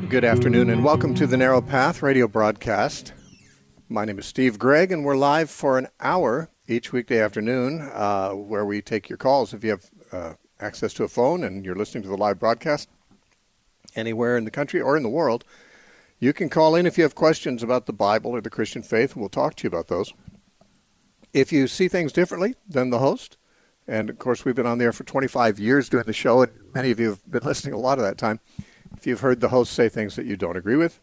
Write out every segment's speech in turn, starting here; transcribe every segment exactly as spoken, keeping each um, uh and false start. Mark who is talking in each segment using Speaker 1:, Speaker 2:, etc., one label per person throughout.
Speaker 1: Good afternoon and welcome to the Narrow Path radio broadcast. My name is Steve Gregg and we're live for an hour each weekday afternoon uh, where we take your calls. If you have uh, access to a phone and you're listening to the live broadcast anywhere in the country or in the world, you can call in if you have questions about the Bible or the Christian faith, and we'll talk to you about those. If you see things differently than the host, and of course we've been on there for twenty-five years doing the show, and many of you have been listening a lot of that time. If you've heard the host say things that you don't agree with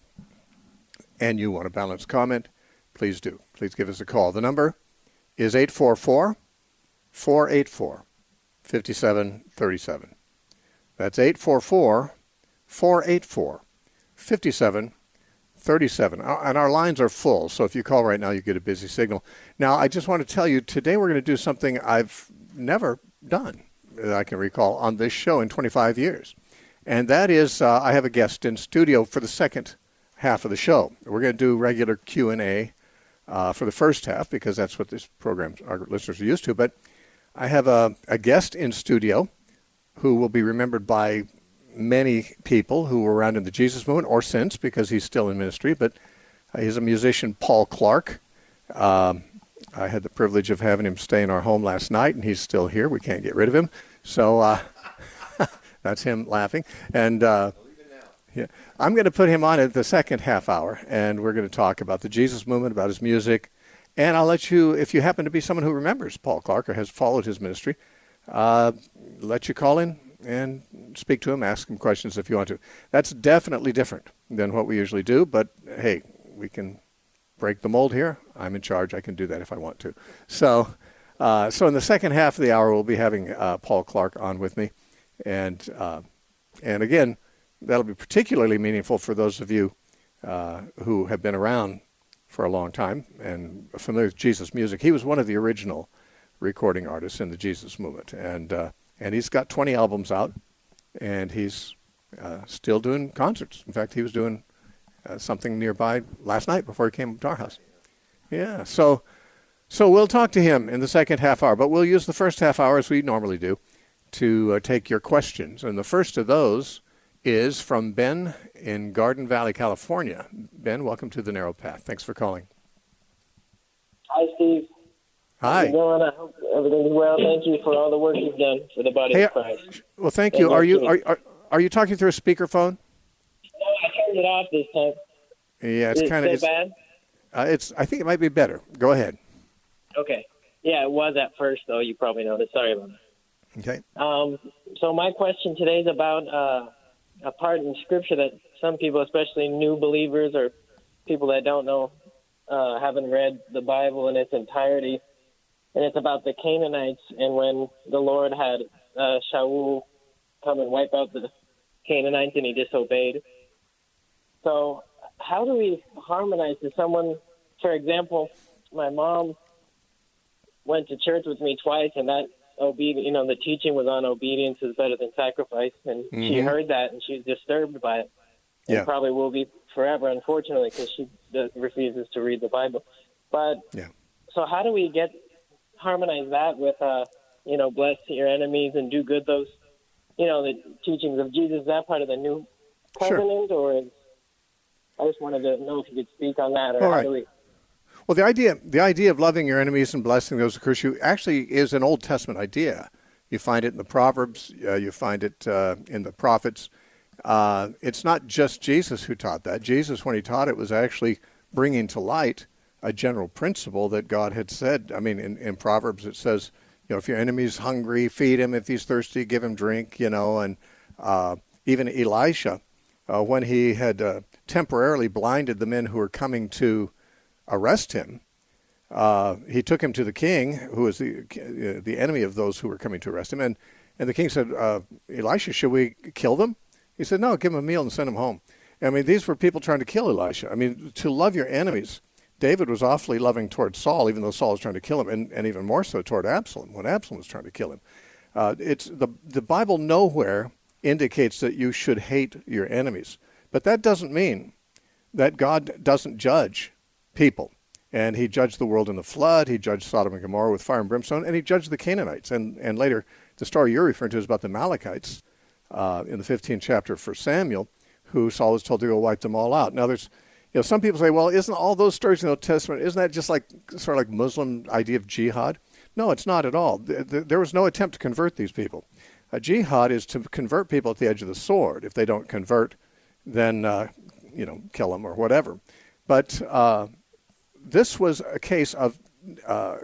Speaker 1: and you want a balanced comment, please do. Please give us a call. The number is eight four four, four eight four, five seven three seven. That's eight four four, four eight four, five seven three seven. And our lines are full, so if you call right now, you get a busy signal. Now, I just want to tell you, today we're going to do something I've never done that I can recall on this show in twenty-five years. And that is, uh, I have a guest in studio for the second half of the show. We're going to do regular Q and A uh, for the first half, because that's what this program, our listeners are used to. But I have a, a guest in studio who will be remembered by many people who were around in the Jesus movement or since, because he's still in ministry. But uh, he's a musician, Paul Clark. Um, I had the privilege of having him stay in our home last night, and he's still here. We can't get rid of him. So uh, that's him laughing. And uh, yeah, I'm going to put him on at the second half hour, and we're going to talk about the Jesus movement, about his music. And I'll let you, if you happen to be someone who remembers Paul Clark or has followed his ministry, uh, let you call in and speak to him, ask him questions if you want to. That's definitely different than what we usually do, but hey, we can break the mold here. I'm in charge. I can do that if I want to. So uh, so in the second half of the hour, we'll be having uh, Paul Clark on with me. And, uh, and again, that'll be particularly meaningful for those of you uh, who have been around for a long time and are familiar with Jesus music. He was one of the original recording artists in the Jesus movement. And uh, And he's got twenty albums out, and he's uh, still doing concerts. In fact, he was doing uh, something nearby last night before he came to our house. Yeah, so so we'll talk to him in the second half hour, but we'll use the first half hour, as we normally do, to uh, take your questions. And the first of those is from Ben in Garden Valley, California. Ben, welcome to the Narrow Path. Thanks for calling.
Speaker 2: Hi, Steve.
Speaker 1: Hi.
Speaker 2: How's it going? I hope everything's well. Thank you for all the work you've done for the body
Speaker 1: hey,
Speaker 2: of Christ.
Speaker 1: Well, thank you. Are you are, are are you talking through a speakerphone?
Speaker 2: No, I turned it off this time.
Speaker 1: Yeah, it's kind of
Speaker 2: it bad.
Speaker 1: Uh, it's. I think it might be better. Go ahead.
Speaker 2: Okay. Yeah, it was at first, though. You probably noticed. Sorry about that.
Speaker 1: Okay.
Speaker 2: Um. So my question today is about uh, a part in Scripture that some people, especially new believers or people that don't know, uh, haven't read the Bible in its entirety. And it's about the Canaanites, and when the Lord had uh, Shaul come and wipe out the Canaanites, and he disobeyed. So how do we harmonize to someone? For example, my mom went to church with me twice, and that obedience, you know, the teaching was on obedience is better than sacrifice, and mm-hmm. she heard that, and she's disturbed by it. And yeah. probably will be forever, unfortunately, because she does, refuses to read the Bible. But yeah. So how do we get harmonize that with, uh, you know, bless your enemies and do good, those, you know, the teachings of Jesus, is that part of the new covenant? Sure. Or is, I just wanted to know if you could speak on that. Or
Speaker 1: All
Speaker 2: how
Speaker 1: right.
Speaker 2: do we...
Speaker 1: Well, the idea, the idea of loving your enemies and blessing those who curse you actually is an Old Testament idea. You find it in the Proverbs. Uh, you find it uh, in the prophets. Uh, it's not just Jesus who taught that. Jesus, when he taught it, was actually bringing to light a general principle that God had said. I mean, in, in Proverbs it says, you know, if your enemy's hungry, feed him. If he's thirsty, give him drink, you know. And uh, even Elisha, uh, when he had uh, temporarily blinded the men who were coming to arrest him, uh, he took him to the king, who was the uh, the enemy of those who were coming to arrest him. And, and the king said, uh, Elisha, should we kill them? He said, no, give them a meal and send them home. I mean, these were people trying to kill Elisha. I mean, to love your enemies. David was awfully loving toward Saul, even though Saul was trying to kill him, and, and even more so toward Absalom, when Absalom was trying to kill him. Uh, it's the the Bible nowhere indicates that you should hate your enemies. But that doesn't mean that God doesn't judge people. And he judged the world in the flood, he judged Sodom and Gomorrah with fire and brimstone, and he judged the Canaanites. And, and later, the story you're referring to is about the Amalekites uh, in the fifteenth chapter for Samuel, who Saul was told to go wipe them all out. Now, there's, you know, some people say, well, isn't all those stories in the Old Testament, isn't that just like sort of like Muslim idea of jihad? No, it's not at all. There was no attempt to convert these people. A jihad is to convert people at the edge of the sword. If they don't convert, then, uh, you know, kill them or whatever. But uh, this was a case of uh,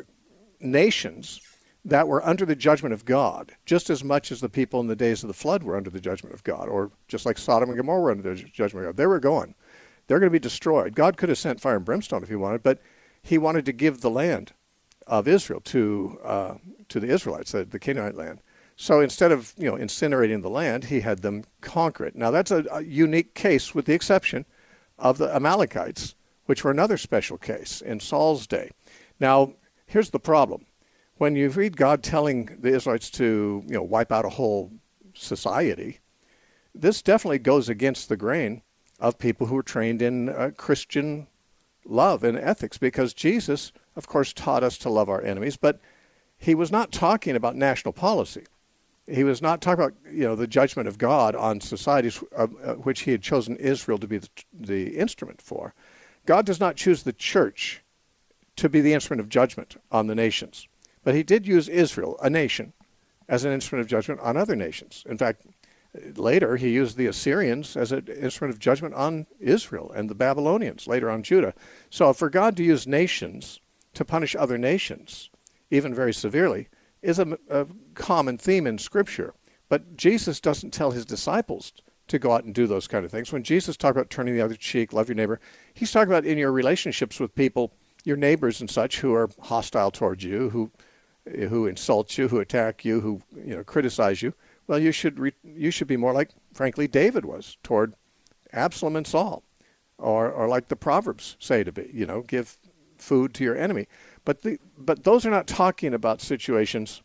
Speaker 1: nations that were under the judgment of God, just as much as the people in the days of the flood were under the judgment of God, or just like Sodom and Gomorrah were under the judgment of God. They were going. They're going to be destroyed. God could have sent fire and brimstone if he wanted, but he wanted to give the land of Israel to uh, to the Israelites, the, the Canaanite land. So instead of, you know, incinerating the land, he had them conquer it. Now, that's a, a unique case with the exception of the Amalekites, which were another special case in Saul's day. Now, here's the problem. When you read God telling the Israelites to, you know, wipe out a whole society, this definitely goes against the grain of people who were trained in uh, Christian love and ethics, because Jesus, of course, taught us to love our enemies, but he was not talking about national policy. He was not talking about, you know, the judgment of God on societies, uh, uh, which he had chosen Israel to be the, the instrument for. God does not choose the church to be the instrument of judgment on the nations. But he did use Israel, a nation, as an instrument of judgment on other nations. In fact, later he used the Assyrians as an instrument of judgment on Israel, and the Babylonians, later on Judah. So for God to use nations to punish other nations, even very severely, is a, a common theme in Scripture. But Jesus doesn't tell his disciples to go out and do those kind of things. When Jesus talked about turning the other cheek, love your neighbor, he's talking about in your relationships with people, your neighbors and such, who are hostile towards you, who who insult you, who attack you, who, you know, criticize you. Well, you should re- you should be more like, frankly, David was toward Absalom and Saul, or or like the Proverbs say to be, you know, give food to your enemy. But the but those are not talking about situations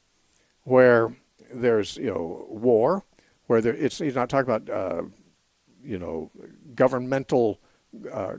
Speaker 1: where there's, you know, war, where there it's he's not talking about uh, you know, governmental uh,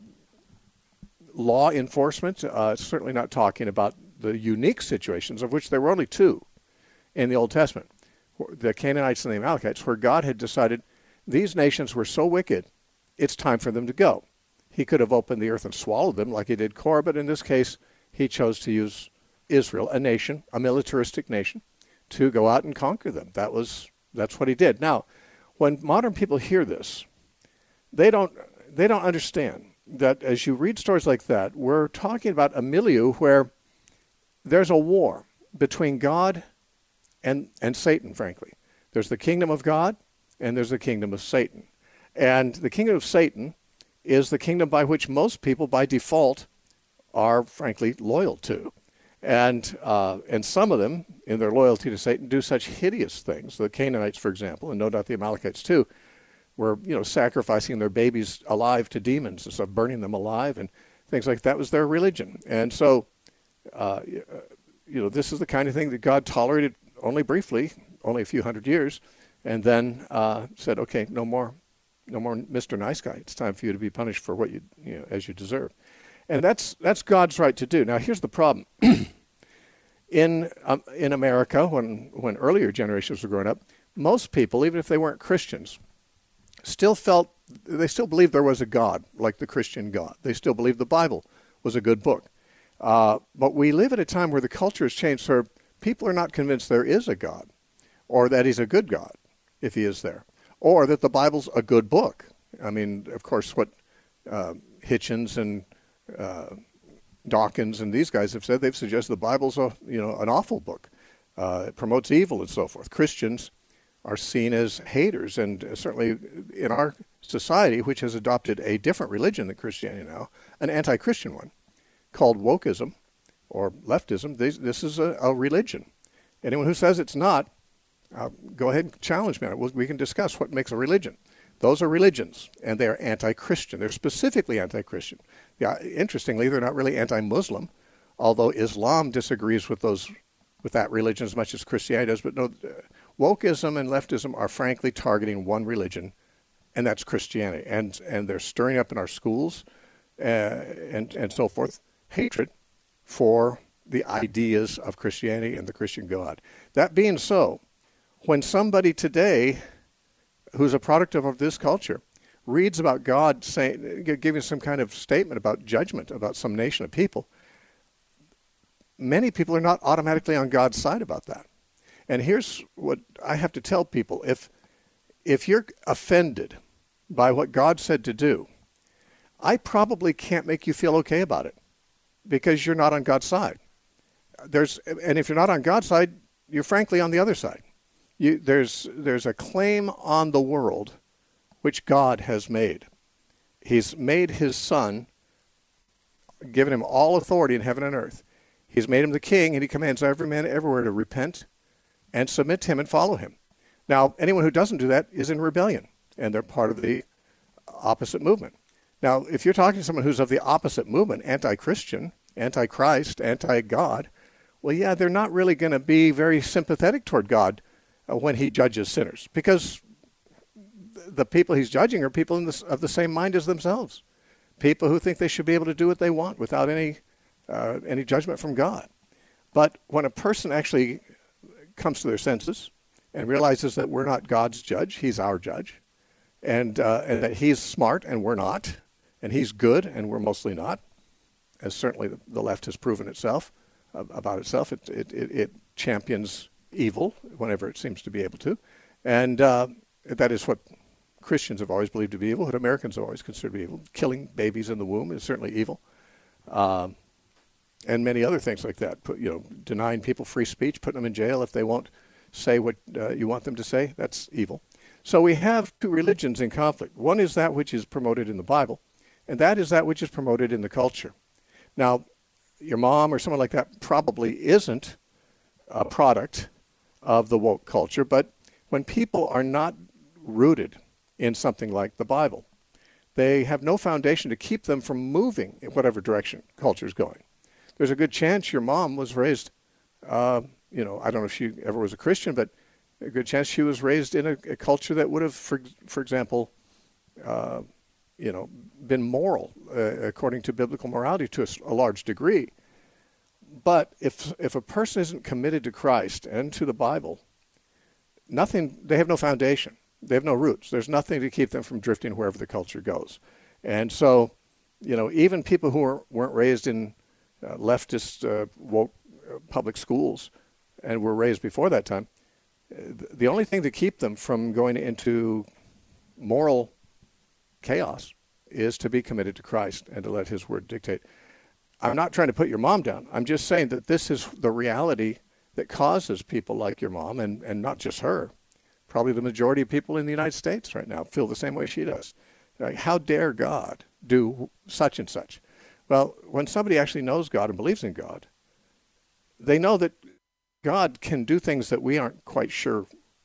Speaker 1: law enforcement. Uh, it's certainly not talking about the unique situations, of which there were only two in the Old Testament, the Canaanites and the Amalekites, where God had decided these nations were so wicked, it's time for them to go. He could have opened the earth and swallowed them like he did Korah, but in this case, he chose to use Israel, a nation, a militaristic nation, to go out and conquer them. That was that's what he did. Now, when modern people hear this, they don't they don't understand that as you read stories like that, we're talking about a milieu where there's a war between God and, and Satan, frankly. There's the kingdom of God, and there's the kingdom of Satan. And the kingdom of Satan is the kingdom by which most people, by default, are, frankly, loyal to. And uh, and some of them, in their loyalty to Satan, do such hideous things. The Canaanites, for example, and no doubt the Amalekites too, were, you know, sacrificing their babies alive to demons and stuff, burning them alive and things like that was their religion. And so, uh, you know, this is the kind of thing that God tolerated only briefly, only a few hundred years, and then uh, said, okay, no more, no more Mister Nice Guy. It's time for you to be punished for what you, you know, as you deserve. And that's that's God's right to do. Now, here's the problem. in um, in America, when when earlier generations were growing up, most people, even if they weren't Christians, still felt, they still believed there was a God, like the Christian God. They still believed the Bible was a good book. Uh, but we live at a time where the culture has changed, so people are not convinced there is a God, or that he's a good God, if he is there, or that the Bible's a good book. I mean, of course, what uh, Hitchens and uh, Dawkins and these guys have said, they've suggested the Bible's a, you know, an awful book. Uh, it promotes evil and so forth. Christians are seen as haters, and certainly in our society, which has adopted a different religion than Christianity now, an anti-Christian one, called wokeism or leftism. This, this is a, a religion. Anyone who says it's not, uh, go ahead and challenge me on it. We can discuss what makes a religion. Those are religions, and they are anti-Christian. They're specifically anti-Christian. Yeah, interestingly, they're not really anti-Muslim, although Islam disagrees with those, with that religion as much as Christianity does. But no, wokeism and leftism are frankly targeting one religion, and that's Christianity. And and they're stirring up in our schools uh, and and so forth hatred for the ideas of Christianity and the Christian God. That being so, when somebody today who's a product of, of this culture reads about God saying, giving some kind of statement about judgment about some nation of people, many people are not automatically on God's side about that. And here's what I have to tell people. If, if you're offended by what God said to do, I probably can't make you feel okay about it because you're not on God's side. There's, and if you're not on God's side, you're frankly on the other side. You, there's, there's a claim on the world which God has made. He's made his son, given him all authority in heaven and earth. He's made him the king, and he commands every man everywhere to repent and submit to him and follow him. Now, anyone who doesn't do that is in rebellion, and they're part of the opposite movement. Now, if you're talking to someone who's of the opposite movement, anti-Christian, anti-Christ, anti-God, well, yeah, they're not really going to be very sympathetic toward God uh, when he judges sinners, because the people he's judging are people in the, of the same mind as themselves, people who think they should be able to do what they want without any uh, any judgment from God. But when a person actually comes to their senses and realizes that we're not God's judge, he's our judge, and uh, and that he's smart and we're not, and he's good and we're mostly not, as certainly the, the left has proven itself uh, about itself. It, it, it, it champions evil whenever it seems to be able to, and uh, that is what Christians have always believed to be evil, what Americans have always considered to be evil. Killing babies in the womb is certainly evil, um, and many other things like that. Put, you know, denying people free speech, putting them in jail if they won't say what uh, you want them to say, that's evil. So we have two religions in conflict. One is that which is promoted in the Bible, and that is that which is promoted in the culture. Now, your mom or someone like that probably isn't a product of the woke culture, but when people are not rooted in something like the Bible, they have no foundation to keep them from moving in whatever direction culture is going. There's a good chance your mom was raised, uh, you know, I don't know if she ever was a Christian, but a good chance she was raised in a, a culture that would have, for, for example, uh, you know, been moral uh, according to biblical morality to a, a large degree. But if if a person isn't committed to Christ and to the Bible, nothing, they have no foundation. They have no roots. There's nothing to keep them from drifting wherever the culture goes. And so, you know, even people who are, weren't raised in uh, leftist uh, woke uh, public schools and were raised before that time, uh, the only thing to keep them from going into moral chaos is to be committed to Christ and to let his word dictate. I'm not trying to put your mom down. I'm just saying that this is the reality that causes people like your mom, and, and not just her. Probably the majority of people in the United States right now feel the same way she does. Like, how dare God do such and such? Well, when somebody actually knows God and believes in God, they know that God can do things that we aren't quite sure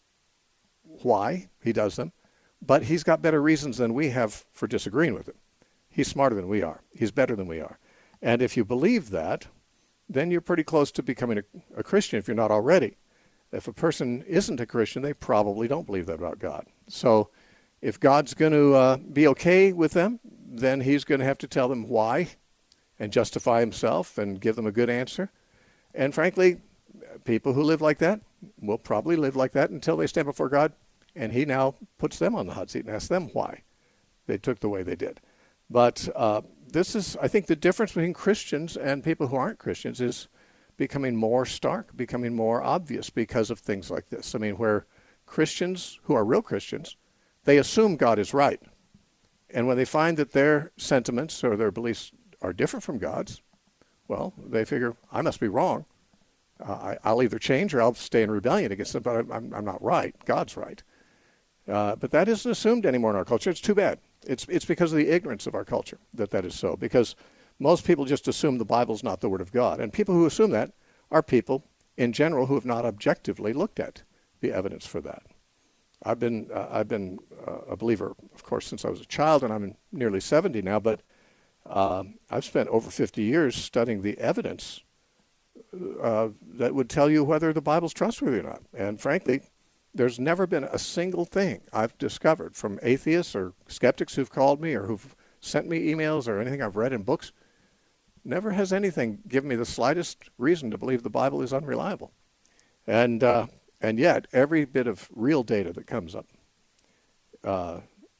Speaker 1: why he does them, but he's got better reasons than we have for disagreeing with him. He's smarter than we are. He's better than we are. And if you believe that, then you're pretty close to becoming a, a Christian if you're not already. If a person isn't a Christian, they probably don't believe that about God. So if God's going to uh, be okay with them, then he's going to have to tell them why and justify himself and give them a good answer. And frankly, people who live like that will probably live like that until they stand before God, and he now puts them on the hot seat and asks them why they took the way they did. But uh, this is, I think, the difference between Christians and people who aren't Christians is becoming more stark, becoming more obvious because of things like this. I mean, where Christians who are real Christians, they assume God is right. And when they find that their sentiments or their beliefs are different from God's, well, they figure, I must be wrong. Uh, I, I'll either change or I'll stay in rebellion against them, but I'm, I'm not right. God's right. Uh, but that isn't assumed anymore in our culture. It's too bad. It's it's because of the ignorance of our culture that that is so. Because most people just assume the Bible's not the Word of God. And people who assume that are people, in general, who have not objectively looked at the evidence for that. I've been uh, I've been uh, a believer, of course, since I was a child, and I'm nearly seventy now, but uh, I've spent over fifty years studying the evidence uh, that would tell you whether the Bible's trustworthy or not. And frankly, there's never been a single thing I've discovered from atheists or skeptics who've called me or who've sent me emails or anything I've read in books. Never has anything given me the slightest reason to believe the Bible is unreliable. And uh, and yet, every bit of real data that comes up uh,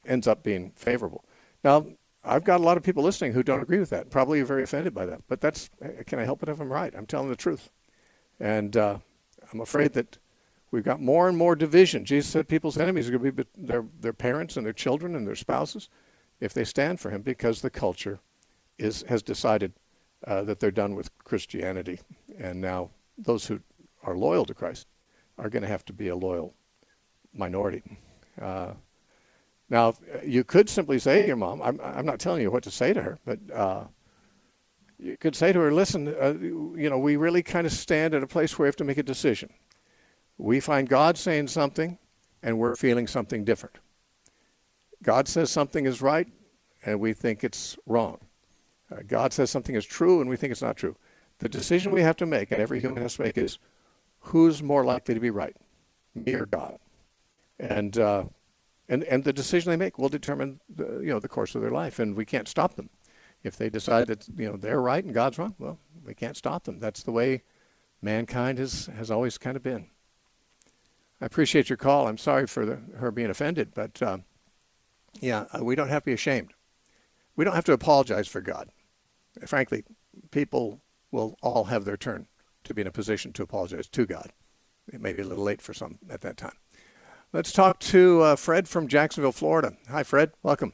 Speaker 1: ends up being favorable. Now, I've got a lot of people listening who don't agree with that, probably are very offended by that. But that's, can I help it if I'm right? I'm telling the truth. And uh, I'm afraid that we've got more and more division. Jesus said people's enemies are going to be their, their parents and their children and their spouses if they stand for him, because the culture is has decided uh, that they're done with Christianity. And now those who are loyal to Christ are going to have to be a loyal minority. Uh, now, you could simply say to your mom, I'm, I'm not telling you what to say to her, but uh, you could say to her, listen, uh, you know, we really kind of stand at a place where we have to make a decision. We find God saying something, and we're feeling something different. God says something is right, and we think it's wrong. Uh, God says something is true, and we think it's not true. The decision we have to make, and every human has to make, is who's more likely to be right, me or God? And uh, and and the decision they make will determine the, you know, the course of their life, and we can't stop them. If they decide that, you know, they're right and God's wrong, well, we can't stop them. That's the way mankind has, has always kind of been. I appreciate your call. I'm sorry for the, her being offended, but uh, yeah, we don't have to be ashamed. We don't have to apologize for God. Frankly, people will all have their turn to be in a position to apologize to God. It may be a little late for some at that time. Let's talk to uh, Fred from Jacksonville, Florida. Hi, Fred. Welcome.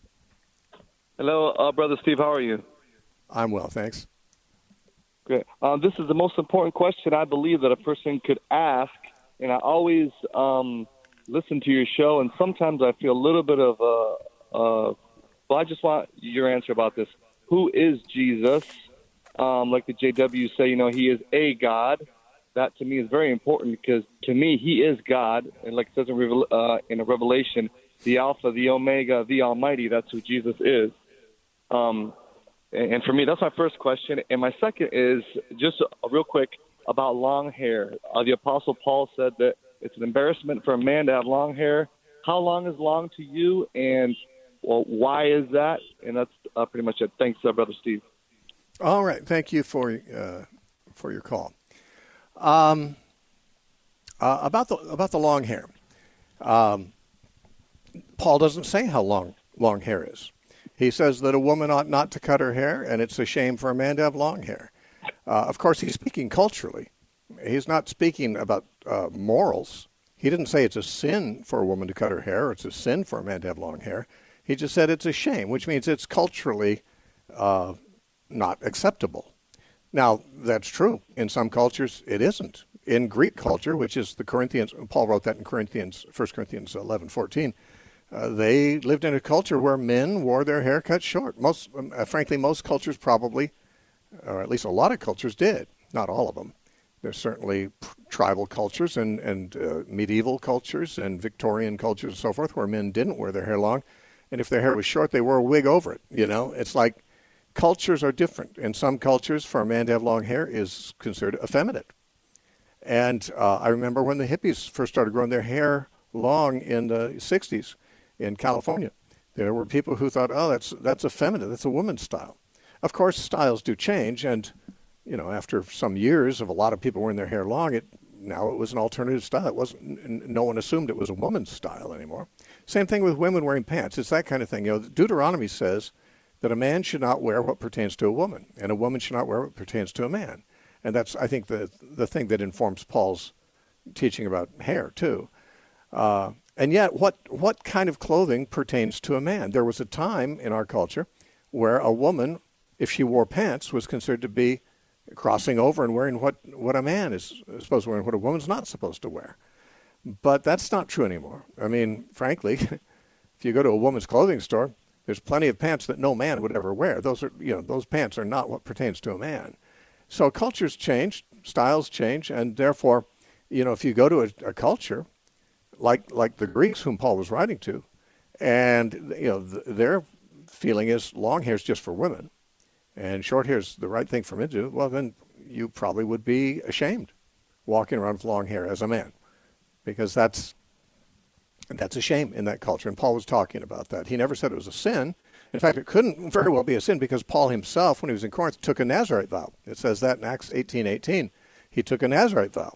Speaker 3: Hello, uh, Brother Steve. How are you?
Speaker 1: I'm well, thanks.
Speaker 3: Great. Uh, this is the most important question I believe that a person could ask, and I always um, listen to your show, and sometimes I feel a little bit of a, uh, well, I just want your answer about this. Who is Jesus? Um, like the J W say, you know, he is a God. That to me is very important, because to me he is God, and like it says in, Revel- uh, in a Revelation, the Alpha, the Omega, the Almighty. That's who Jesus is. Um, and, and for me, that's my first question. And my second is just uh, real quick about long hair. Uh, the Apostle Paul said that it's an embarrassment for a man to have long hair. How long is long to you, and well, why is that? And that's uh, pretty much it. Thanks, uh, Brother Steve.
Speaker 1: All right. Thank you for uh, for your call. Um, uh, about the about the long hair, um, Paul doesn't say how long long hair is. He says that a woman ought not to cut her hair, and it's a shame for a man to have long hair. Uh, of course, he's speaking culturally. He's not speaking about uh, morals. He didn't say it's a sin for a woman to cut her hair, or it's a sin for a man to have long hair. He just said it's a shame, which means it's culturally uh, not acceptable. Now, that's true. In some cultures, it isn't. In Greek culture, which is the Corinthians, Paul wrote that in Corinthians, First Corinthians eleven fourteen, uh, they lived in a culture where men wore their hair cut short. Most, uh, frankly, most cultures probably, or at least a lot of cultures did. Not all of them. There's certainly p- tribal cultures and, and uh, medieval cultures and Victorian cultures and so forth where men didn't wear their hair long. And if their hair was short, they wore a wig over it. You know, it's like cultures are different. In some cultures, for a man to have long hair is considered effeminate. And uh, I remember when the hippies first started growing their hair long in the sixties in California, there were people who thought, oh, that's that's effeminate. That's a woman's style. Of course, styles do change. And, you know, after some years of a lot of people wearing their hair long, it now it was an alternative style. It wasn't, no one assumed it was a woman's style anymore. Same thing with women wearing pants. It's that kind of thing. You know, Deuteronomy says that a man should not wear what pertains to a woman, and a woman should not wear what pertains to a man. And that's, I think, the the thing that informs Paul's teaching about hair, too. Uh, and yet, what, what kind of clothing pertains to a man? There was a time in our culture where a woman, if she wore pants, was considered to be crossing over and wearing what, what a man is supposed to wear and what a woman's not supposed to wear. But that's not true anymore. I mean, frankly, if you go to a woman's clothing store, there's plenty of pants that no man would ever wear. Those are, you know, those pants are not what pertains to a man. So cultures change, styles change, and therefore, you know, if you go to a, a culture like like the Greeks, whom Paul was writing to, and you know, th- their feeling is long hair is just for women, and short hair is the right thing for men to do. Well, then you probably would be ashamed walking around with long hair as a man, because that's that's a shame in that culture. And Paul was talking about that. He never said it was a sin. In fact, it couldn't very well be a sin, because Paul himself, when he was in Corinth, took a Nazarite vow. It says that in Acts eighteen eighteen. He took a Nazarite vow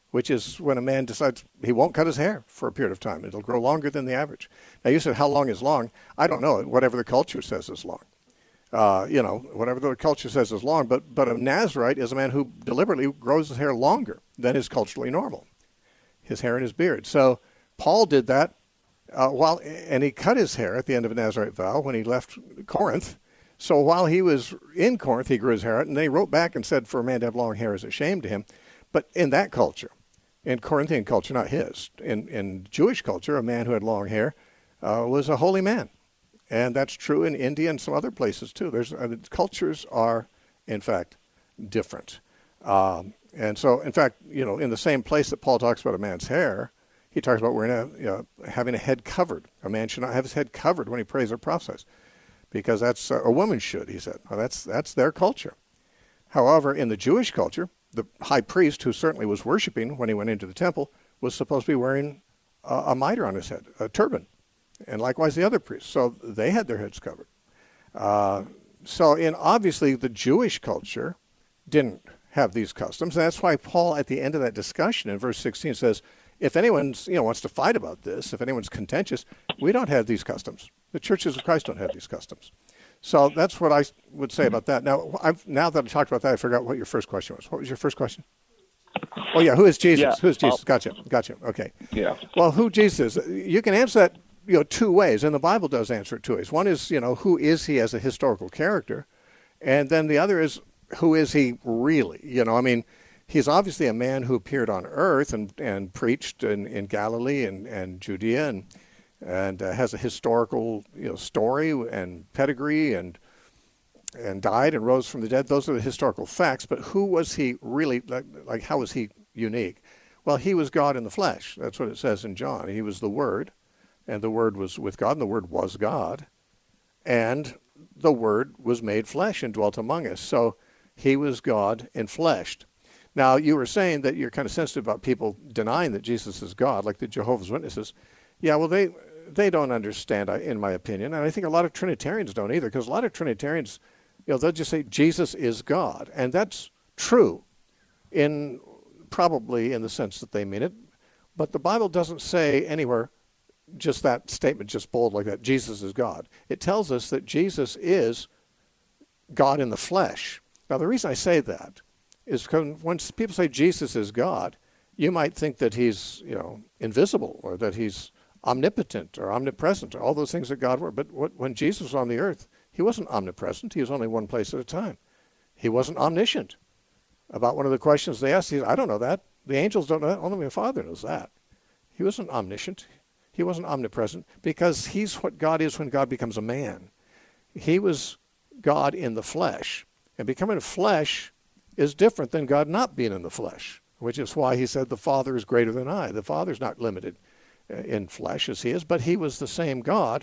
Speaker 1: which is when a man decides he won't cut his hair for a period of time. It'll grow longer than the average. Now, you said how long is long? I don't know. Whatever the culture says is long. Uh, you know, whatever the culture says is long. But, but a Nazarite is a man who deliberately grows his hair longer than is culturally normal, his hair and his beard. So Paul did that, uh, while, and he cut his hair at the end of a Nazarite vow when he left Corinth. So while he was in Corinth, he grew his hair out, and then he wrote back and said for a man to have long hair is a shame to him. But in that culture, in Corinthian culture, not his, in, in Jewish culture, a man who had long hair uh, was a holy man. And that's true in India and some other places too. There's uh, cultures are, in fact, different. Um, and so, in fact, you know, in the same place that Paul talks about a man's hair, he talks about wearing a, you know, having a head covered. A man should not have his head covered when he prays or prophesies, because that's uh, a woman should, he said. Well, that's that's their culture. However, in the Jewish culture, the high priest, who certainly was worshiping when he went into the temple, was supposed to be wearing a, a mitre on his head, a turban, and likewise the other priests. So they had their heads covered. Uh, so in obviously the Jewish culture didn't have these customs, and that's why Paul at the end of that discussion in verse sixteen says, if anyone's, you know, wants to fight about this, if anyone's contentious, we don't have these customs. The churches of Christ don't have these customs. So that's what I would say about that. Now, I've, now that I talked about that, I forgot what your first question was. What was your first question? Oh, yeah, who is Jesus?
Speaker 3: Yeah,
Speaker 1: who is Jesus?
Speaker 3: I'll,
Speaker 1: Gotcha, gotcha, okay.
Speaker 3: Yeah.
Speaker 1: Well, who Jesus is? You can answer that, you know, two ways, and the Bible does answer it two ways. One is, you know, who is he as a historical character? And then the other is, who is he really? You know, I mean, he's obviously a man who appeared on earth and, and preached in, in Galilee and, and Judea and and uh, has a historical, you know, story and pedigree and and died and rose from the dead. Those are the historical facts. But who was he really? Like, like how was he unique? Well, he was God in the flesh. That's what it says in John. He was the Word, and the Word was with God, and the Word was God, and the Word was made flesh and dwelt among us. So he was God enfleshed. Now, you were saying that you're kind of sensitive about people denying that Jesus is God, like the Jehovah's Witnesses. Yeah, well, they they don't understand, in my opinion, and I think a lot of Trinitarians don't either, because a lot of Trinitarians, you know, they'll just say Jesus is God, and that's true, in probably in the sense that they mean it, but the Bible doesn't say anywhere just that statement, just bold like that, Jesus is God. It tells us that Jesus is God in the flesh. Now, the reason I say that is because when people say Jesus is God, you might think that he's, you know, invisible, or that he's omnipotent or omnipresent, or all those things that God were. But what, when Jesus was on the earth, he wasn't omnipresent. He was only one place at a time. He wasn't omniscient. About one of the questions they asked, he said, I don't know that. The angels don't know that. Only my Father knows that. He wasn't omniscient. He wasn't omnipresent, because he's what God is when God becomes a man. He was God in the flesh. And becoming flesh is different than God not being in the flesh, which is why he said the Father is greater than I. The Father's not limited in flesh as he is, but he was the same God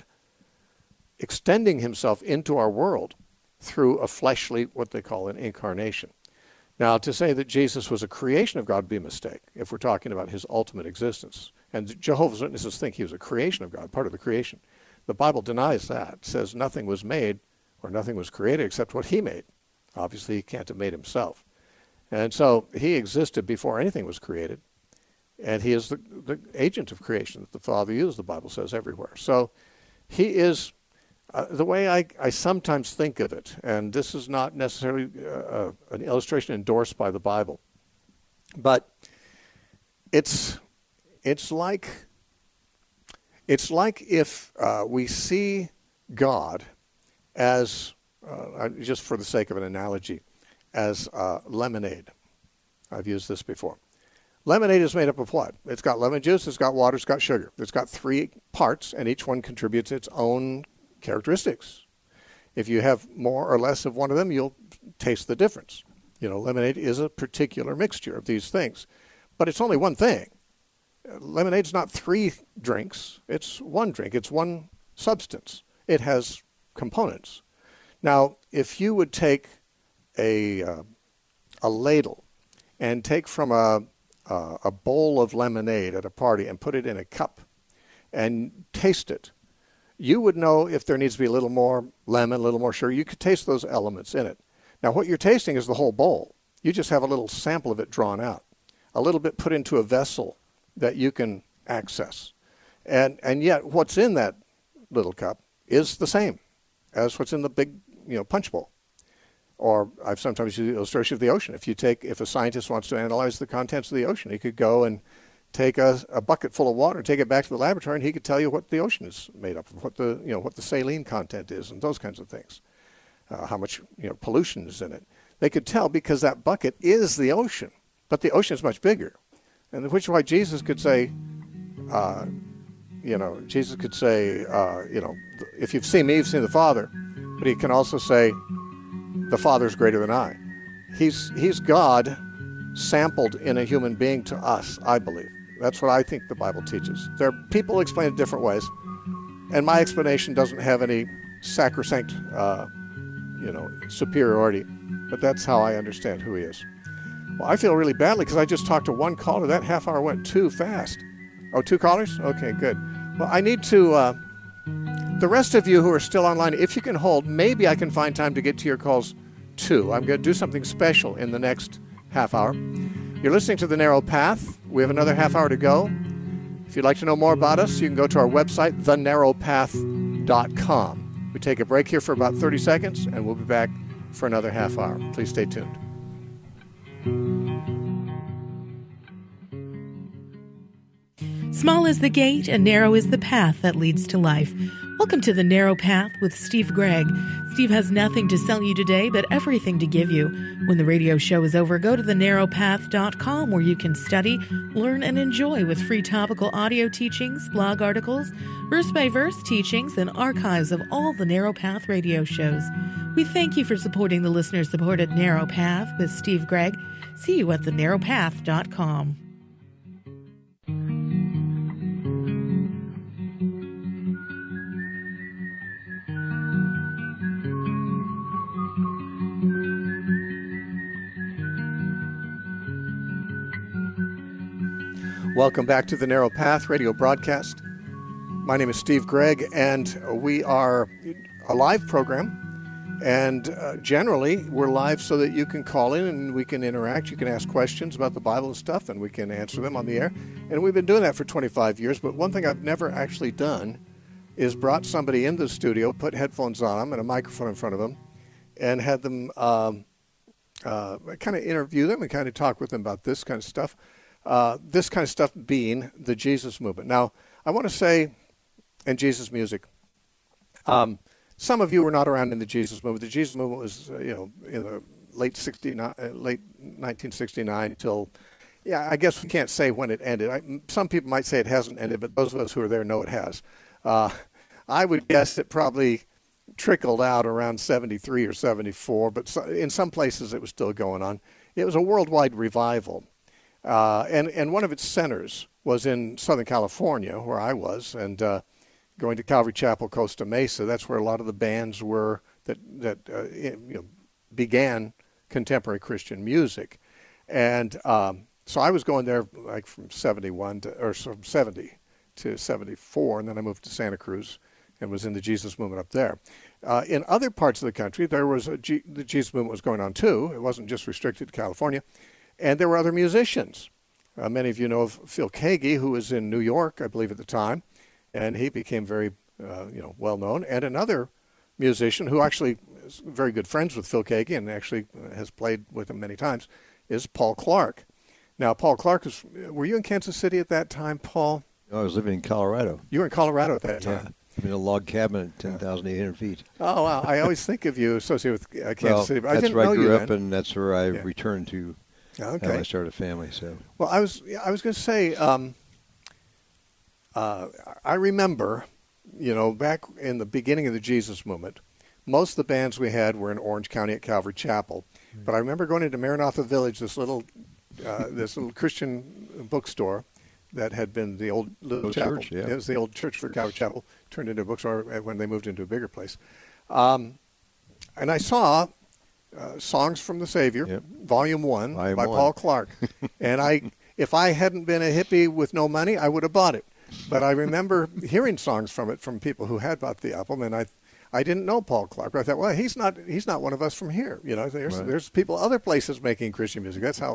Speaker 1: extending himself into our world through a fleshly, what they call an incarnation. Now, to say that Jesus was a creation of God would be a mistake if we're talking about his ultimate existence. And Jehovah's Witnesses think he was a creation of God, part of the creation. The Bible denies that. It says nothing was made or nothing was created except what he made. Obviously, he can't have made himself. And so he existed before anything was created. And he is the, the agent of creation that the Father used, the Bible says, everywhere. So he is, uh, the way I, I sometimes think of it, and this is not necessarily uh, an illustration endorsed by the Bible, but it's it's like it's like if uh, we see God as, uh, just for the sake of an analogy, as uh, lemonade. I've used this before. Lemonade is made up of what? It's got lemon juice, it's got water, it's got sugar. It's got three parts, and each one contributes its own characteristics. If you have more or less of one of them, you'll taste the difference. You know, lemonade is a particular mixture of these things. But it's only one thing. Lemonade's not three drinks. It's one drink. It's one substance. It has components. Now, if you would take a, uh, a ladle and take from a Uh, a bowl of lemonade at a party and put it in a cup and taste it, you would know if there needs to be a little more lemon, a little more sugar. You could taste those elements in it. Now, what you're tasting is the whole bowl. You just have a little sample of it drawn out. a little bit put into a vessel that you can access. And and yet what's in that little cup is the same as what's in the big, you know, punch bowl. Or I've sometimes used the illustration of the ocean. If you take, if a scientist wants to analyze the contents of the ocean, he could go and take a, a bucket full of water, take it back to the laboratory, and he could tell you what the ocean is made up of, what the, you know, what the saline content is, and those kinds of things. Uh, how much, you know, pollution is in it. They could tell because that bucket is the ocean, but the ocean is much bigger, and which is why Jesus could say, uh, you know, Jesus could say, uh, you know, if you've seen me, you've seen the Father, but he can also say, the Father is greater than I. He's he's God sampled in a human being to us, I believe. That's what I think the Bible teaches. There are people who explain it different ways, and my explanation doesn't have any sacrosanct, uh, you know, superiority, but that's how I understand who he is. Well, I feel really badly because I just talked to one caller. That half hour went too fast. Oh, two callers? Okay, good. Well, I need to... Uh, The rest of you who are still online, if you can hold, maybe I can find time to get to your calls too. I'm going to do something special in the next half hour. You're listening to The Narrow Path. We have another half hour to go. If you'd like to know more about us, you can go to our website, the narrow path dot com. We take a break here for about thirty seconds, and we'll be back for another half hour. Please stay tuned.
Speaker 4: Small is the gate and narrow is the path that leads to life. Welcome to The Narrow Path with Steve Gregg. Steve has nothing to sell you today, but everything to give you. When the radio show is over, go to the narrow path dot com where you can study, learn, and enjoy with free topical audio teachings, blog articles, verse-by-verse teachings, and archives of all the Narrow Path radio shows. We thank you for supporting the listener-supported Narrow Path with Steve Gregg. See you at the narrow path dot com.
Speaker 1: Welcome back to the Narrow Path radio broadcast. My name is Steve Gregg, and we are a live program. And uh, generally, we're live so that you can call in and we can interact. You can ask questions about the Bible and stuff, and we can answer them on the air. And we've been doing that for twenty-five years. But one thing I've never actually done is brought somebody into the studio, put headphones on them and a microphone in front of them, and had them um, uh, kind of interview them and kind of talk with them about this kind of stuff. Uh, this kind of stuff being the Jesus movement. Now, I want to say, and Jesus music, um, some of you were not around in the Jesus movement. The Jesus movement was, uh, you know, in the late sixty-nine, uh, late nineteen sixty-nine until, yeah, I guess we can't say when it ended. I, some people might say it hasn't ended, but those of us who are there know it has. Uh, I would guess it probably trickled out around seventy-three or seventy-four, but so, in some places it was still going on. It was a worldwide revival. Uh, and, and one of its centers was in Southern California, where I was, and uh, going to Calvary Chapel, Costa Mesa. That's where a lot of the bands were that, that uh, you know, began contemporary Christian music. And um, so I was going there like from seventy-one to, or from seventy to seventy-four, and then I moved to Santa Cruz and was in the Jesus movement up there. Uh, in other parts of the country, there was a G- the Jesus movement was going on too. It wasn't just restricted to California. And there were other musicians. Uh, many of you know of Phil Keaggy, who was in New York, I believe, at the time, and he became very, uh, you know, well known. And another musician who actually is very good friends with Phil Keaggy and actually has played with him many times is Paul Clark. Now, Paul Clark is. Were you in Kansas City at that time, Paul?
Speaker 5: I was living in Colorado.
Speaker 1: You were in Colorado at that time.
Speaker 5: Yeah. In a log cabin at ten thousand eight hundred feet.
Speaker 1: Oh, wow. I always think of you associated with uh, Kansas
Speaker 5: well,
Speaker 1: City, but I
Speaker 5: that's
Speaker 1: didn't
Speaker 5: where
Speaker 1: know
Speaker 5: I grew
Speaker 1: you
Speaker 5: up,
Speaker 1: then.
Speaker 5: and that's where I
Speaker 1: Yeah.
Speaker 5: returned to.
Speaker 1: Okay.
Speaker 5: How I started a family. So.
Speaker 1: Well, I was I was going to say, um, uh, I remember, you know, back in the beginning of the Jesus movement, most of the bands we had were in Orange County at Calvary Chapel. Mm-hmm. But I remember going into Maranatha Village, this little uh, this little Christian bookstore that had been the old little chapel.
Speaker 5: Church, yeah.
Speaker 1: It was the old church for Calvary Chapel, turned into a bookstore when they moved into a bigger place. Um, and I saw uh, Songs from the Savior,
Speaker 5: yep.
Speaker 1: Volume One
Speaker 5: Volume
Speaker 1: by
Speaker 5: one.
Speaker 1: Paul Clark. And I, if I hadn't been a hippie with no money, I would have bought it. But I remember hearing songs from it from people who had bought the album, and I, I didn't know Paul Clark. I thought, well, he's not, he's not one of us from here. You know, there's,
Speaker 5: right.
Speaker 1: there's people other places making Christian music. That's how.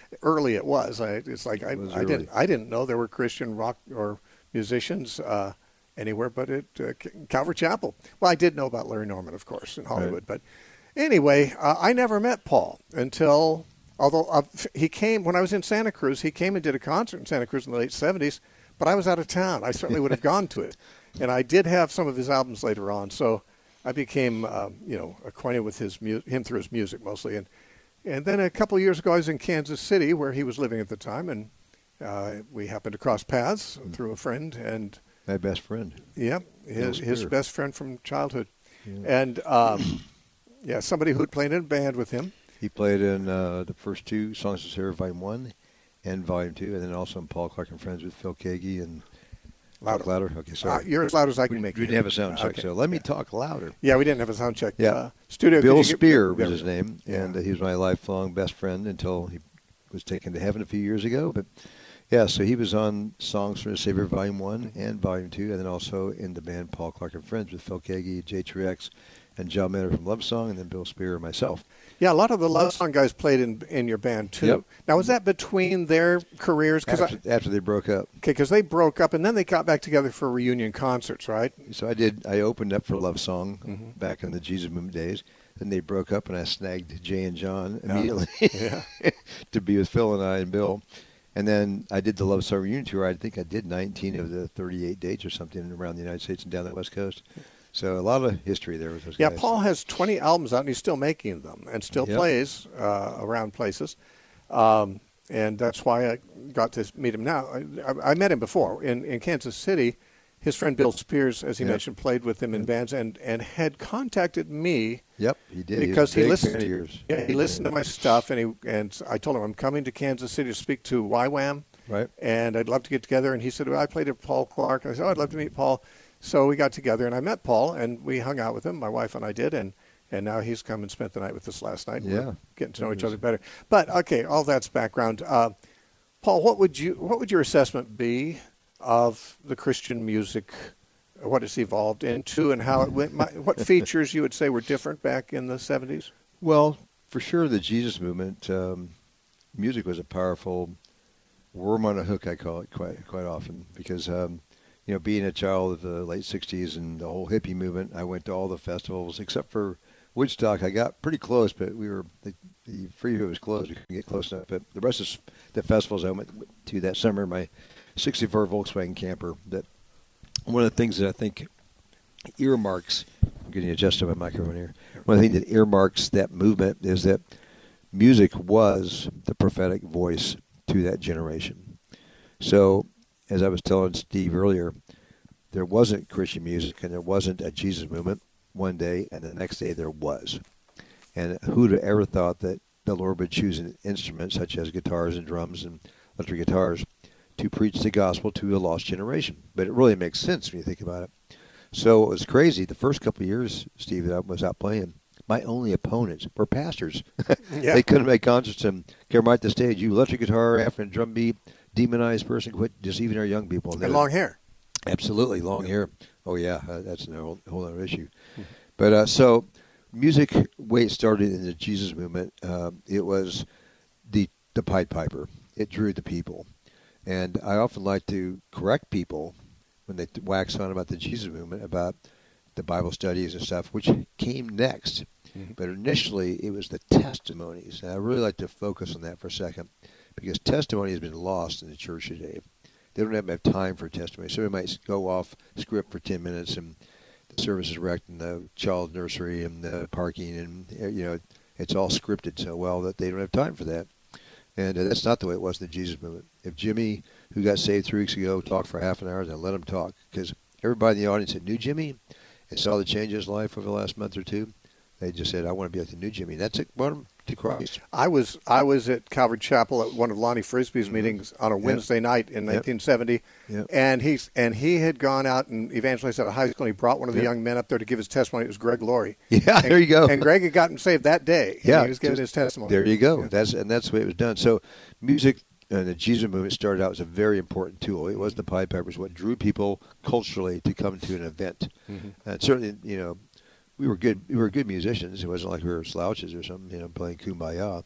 Speaker 1: early it was. I, it's like I,
Speaker 5: was
Speaker 1: I
Speaker 5: early.
Speaker 1: didn't I didn't know there were Christian rock or musicians uh, anywhere but at uh, Calvary Chapel. Well, I did know about Larry Norman, of course, in Hollywood. But anyway, uh, I never met Paul until, although uh, he came, when I was in Santa Cruz, he came and did a concert in Santa Cruz in the late seventies, but I was out of town. I certainly would have gone to it. And I did have some of his albums later on, so I became, um, you know, acquainted with his mu- him through his music mostly. And and then a couple of years ago, I was in Kansas City, where he was living at the time, and uh, we happened to cross paths mm. through a friend. And
Speaker 5: my best friend.
Speaker 1: Yeah, his his best friend from childhood,
Speaker 5: yeah.
Speaker 1: and um, yeah, somebody who'd played in a band with him.
Speaker 5: He played in uh, the first two Songs of Sarah, Volume One, and Volume Two, and then also in Paul Clark and Friends with Phil Keaggy and.
Speaker 1: Louder.
Speaker 5: Talk louder? Okay, sorry.
Speaker 1: Uh, you're as loud as I can
Speaker 5: we,
Speaker 1: make
Speaker 5: we
Speaker 1: it.
Speaker 5: didn't have a sound check,
Speaker 1: okay.
Speaker 5: so let me
Speaker 1: yeah.
Speaker 5: talk louder.
Speaker 1: Yeah, we didn't have a sound check.
Speaker 5: Yeah.
Speaker 1: Uh, studio.
Speaker 5: Bill
Speaker 1: could you
Speaker 5: Spear
Speaker 1: get,
Speaker 5: was his name,
Speaker 1: yeah.
Speaker 5: and uh, he was my lifelong best friend until he was taken to heaven a few years ago. But, yeah, so he was on Songs from the Savior Volume one and Volume two, and then also in the band Paul Clark and Friends with Phil Keaggy, J Truex, and John Mayer from Love Song, and then Bill Spear and myself.
Speaker 1: Yeah, a lot of the Love Song guys played in in your band, too.
Speaker 5: Yep.
Speaker 1: Now, was that between their careers? Cause
Speaker 5: after,
Speaker 1: I,
Speaker 5: after they broke up.
Speaker 1: Okay, because they broke up, and then they got back together for reunion concerts, right?
Speaker 5: So I did. I opened up for Love Song
Speaker 1: mm-hmm.
Speaker 5: back in the Jesus Movement days. Then they broke up, and I snagged Jay and John immediately
Speaker 1: yeah.
Speaker 5: to be with Phil and I and Bill. And then I did the Love Song reunion tour. I think I did nineteen of the thirty-eight dates or something around the United States and down the West Coast. So a lot of history there with those
Speaker 1: yeah,
Speaker 5: guys.
Speaker 1: Yeah, Paul has twenty albums out, and he's still making them and still
Speaker 5: yep.
Speaker 1: plays uh, around places. Um, and that's why I got to meet him now. I, I met him before in, in Kansas City. His friend Bill Spears, as he
Speaker 5: yep.
Speaker 1: mentioned, played with him in
Speaker 5: yep.
Speaker 1: bands and, and had contacted me.
Speaker 5: Yep, he did.
Speaker 1: Because
Speaker 5: he,
Speaker 1: he listened.
Speaker 5: To,
Speaker 1: yeah, he listened to my stuff, and he and I told him I'm coming to Kansas City to speak to Y WAM.
Speaker 5: Right.
Speaker 1: And I'd love to get together. And he said, well, I played with Paul Clark. And I said, oh, I'd love to meet Paul. So we got together, and I met Paul, and we hung out with him. My wife and I did, and, and now he's come and spent the night with us last night.
Speaker 5: Yeah,
Speaker 1: we're getting to know each other better. But okay, all that's background. Uh, Paul, what would you what would your assessment be of the Christian music, what it's evolved into, and how it went? My, what features you would say were different back in the seventies?
Speaker 5: Well, for sure, the Jesus movement um, music was a powerful worm on a hook. I call it quite quite often because. Um, You know, being a child of the late sixties and the whole hippie movement, I went to all the festivals except for Woodstock. I got pretty close, but we were the, the freeway was closed. We couldn't get close enough. But the rest of the festivals I went to that summer, my sixty-four Volkswagen camper. That one of the things that I think earmarks. I'm getting adjusted to my microphone here. One of the things that earmarks that movement is that music was the prophetic voice to that generation. So. As I was telling Steve earlier, there wasn't Christian music and there wasn't a Jesus movement one day, and the next day there was. And who'd have ever thought that the Lord would choose an instrument such as guitars and drums and electric guitars to preach the gospel to a lost generation? But it really makes sense when you think about it. So it was crazy. The first couple of years, Steve, that I was out playing, my only opponents were pastors.
Speaker 1: Yeah.
Speaker 5: They couldn't make concerts and come right to the stage. You electric guitar, after a drum beat, demonized person, quit deceiving our young people.
Speaker 1: And, and long hair.
Speaker 5: Absolutely, long hair. Oh, yeah, uh, that's a whole, whole other issue. Mm-hmm. But uh, so music, way it started in the Jesus movement, uh, it was the, the Pied Piper. It drew the people. And I often like to correct people when they wax on about the Jesus movement, about the Bible studies and stuff, which came next. Mm-hmm. But initially, it was the testimonies. And I really like to focus on that for a second. Because testimony has been lost in the church today. They don't have time for testimony. Somebody might go off script for ten minutes and the service is wrecked in the child nursery and the parking and, you know, it's all scripted so well that they don't have time for that. And uh, that's not the way it was in the Jesus movement. If Jimmy, who got saved three weeks ago, talked for half an hour, then let him talk. Because everybody in the audience that knew Jimmy and saw the change in his life over the last month or two, they just said, I want to be like the new Jimmy. And that's it. Brought him to Christ.
Speaker 1: I was I was at Calvary Chapel at one of Lonnie Frisbee's
Speaker 5: mm-hmm. meetings
Speaker 1: on a Wednesday
Speaker 5: yep.
Speaker 1: night in
Speaker 5: yep.
Speaker 1: nineteen seventy,
Speaker 5: yep.
Speaker 1: and he's and he had gone out and evangelized at a high school. And he brought one of the
Speaker 5: yep.
Speaker 1: young men up there to give his testimony. It was Greg Laurie.
Speaker 5: Yeah,
Speaker 1: and,
Speaker 5: there you go.
Speaker 1: And Greg had gotten saved that day.
Speaker 5: Yeah,
Speaker 1: he was giving
Speaker 5: just,
Speaker 1: his testimony.
Speaker 5: There you go.
Speaker 1: Yeah.
Speaker 5: That's and that's the way it was done. So, music and the Jesus movement started out as a very important tool. It was the Pied Pipers, what drew people culturally to come to an event. Mm-hmm. And certainly, you know. We were good. We were good musicians. It wasn't like we were slouches or something, you know, playing Kumbaya.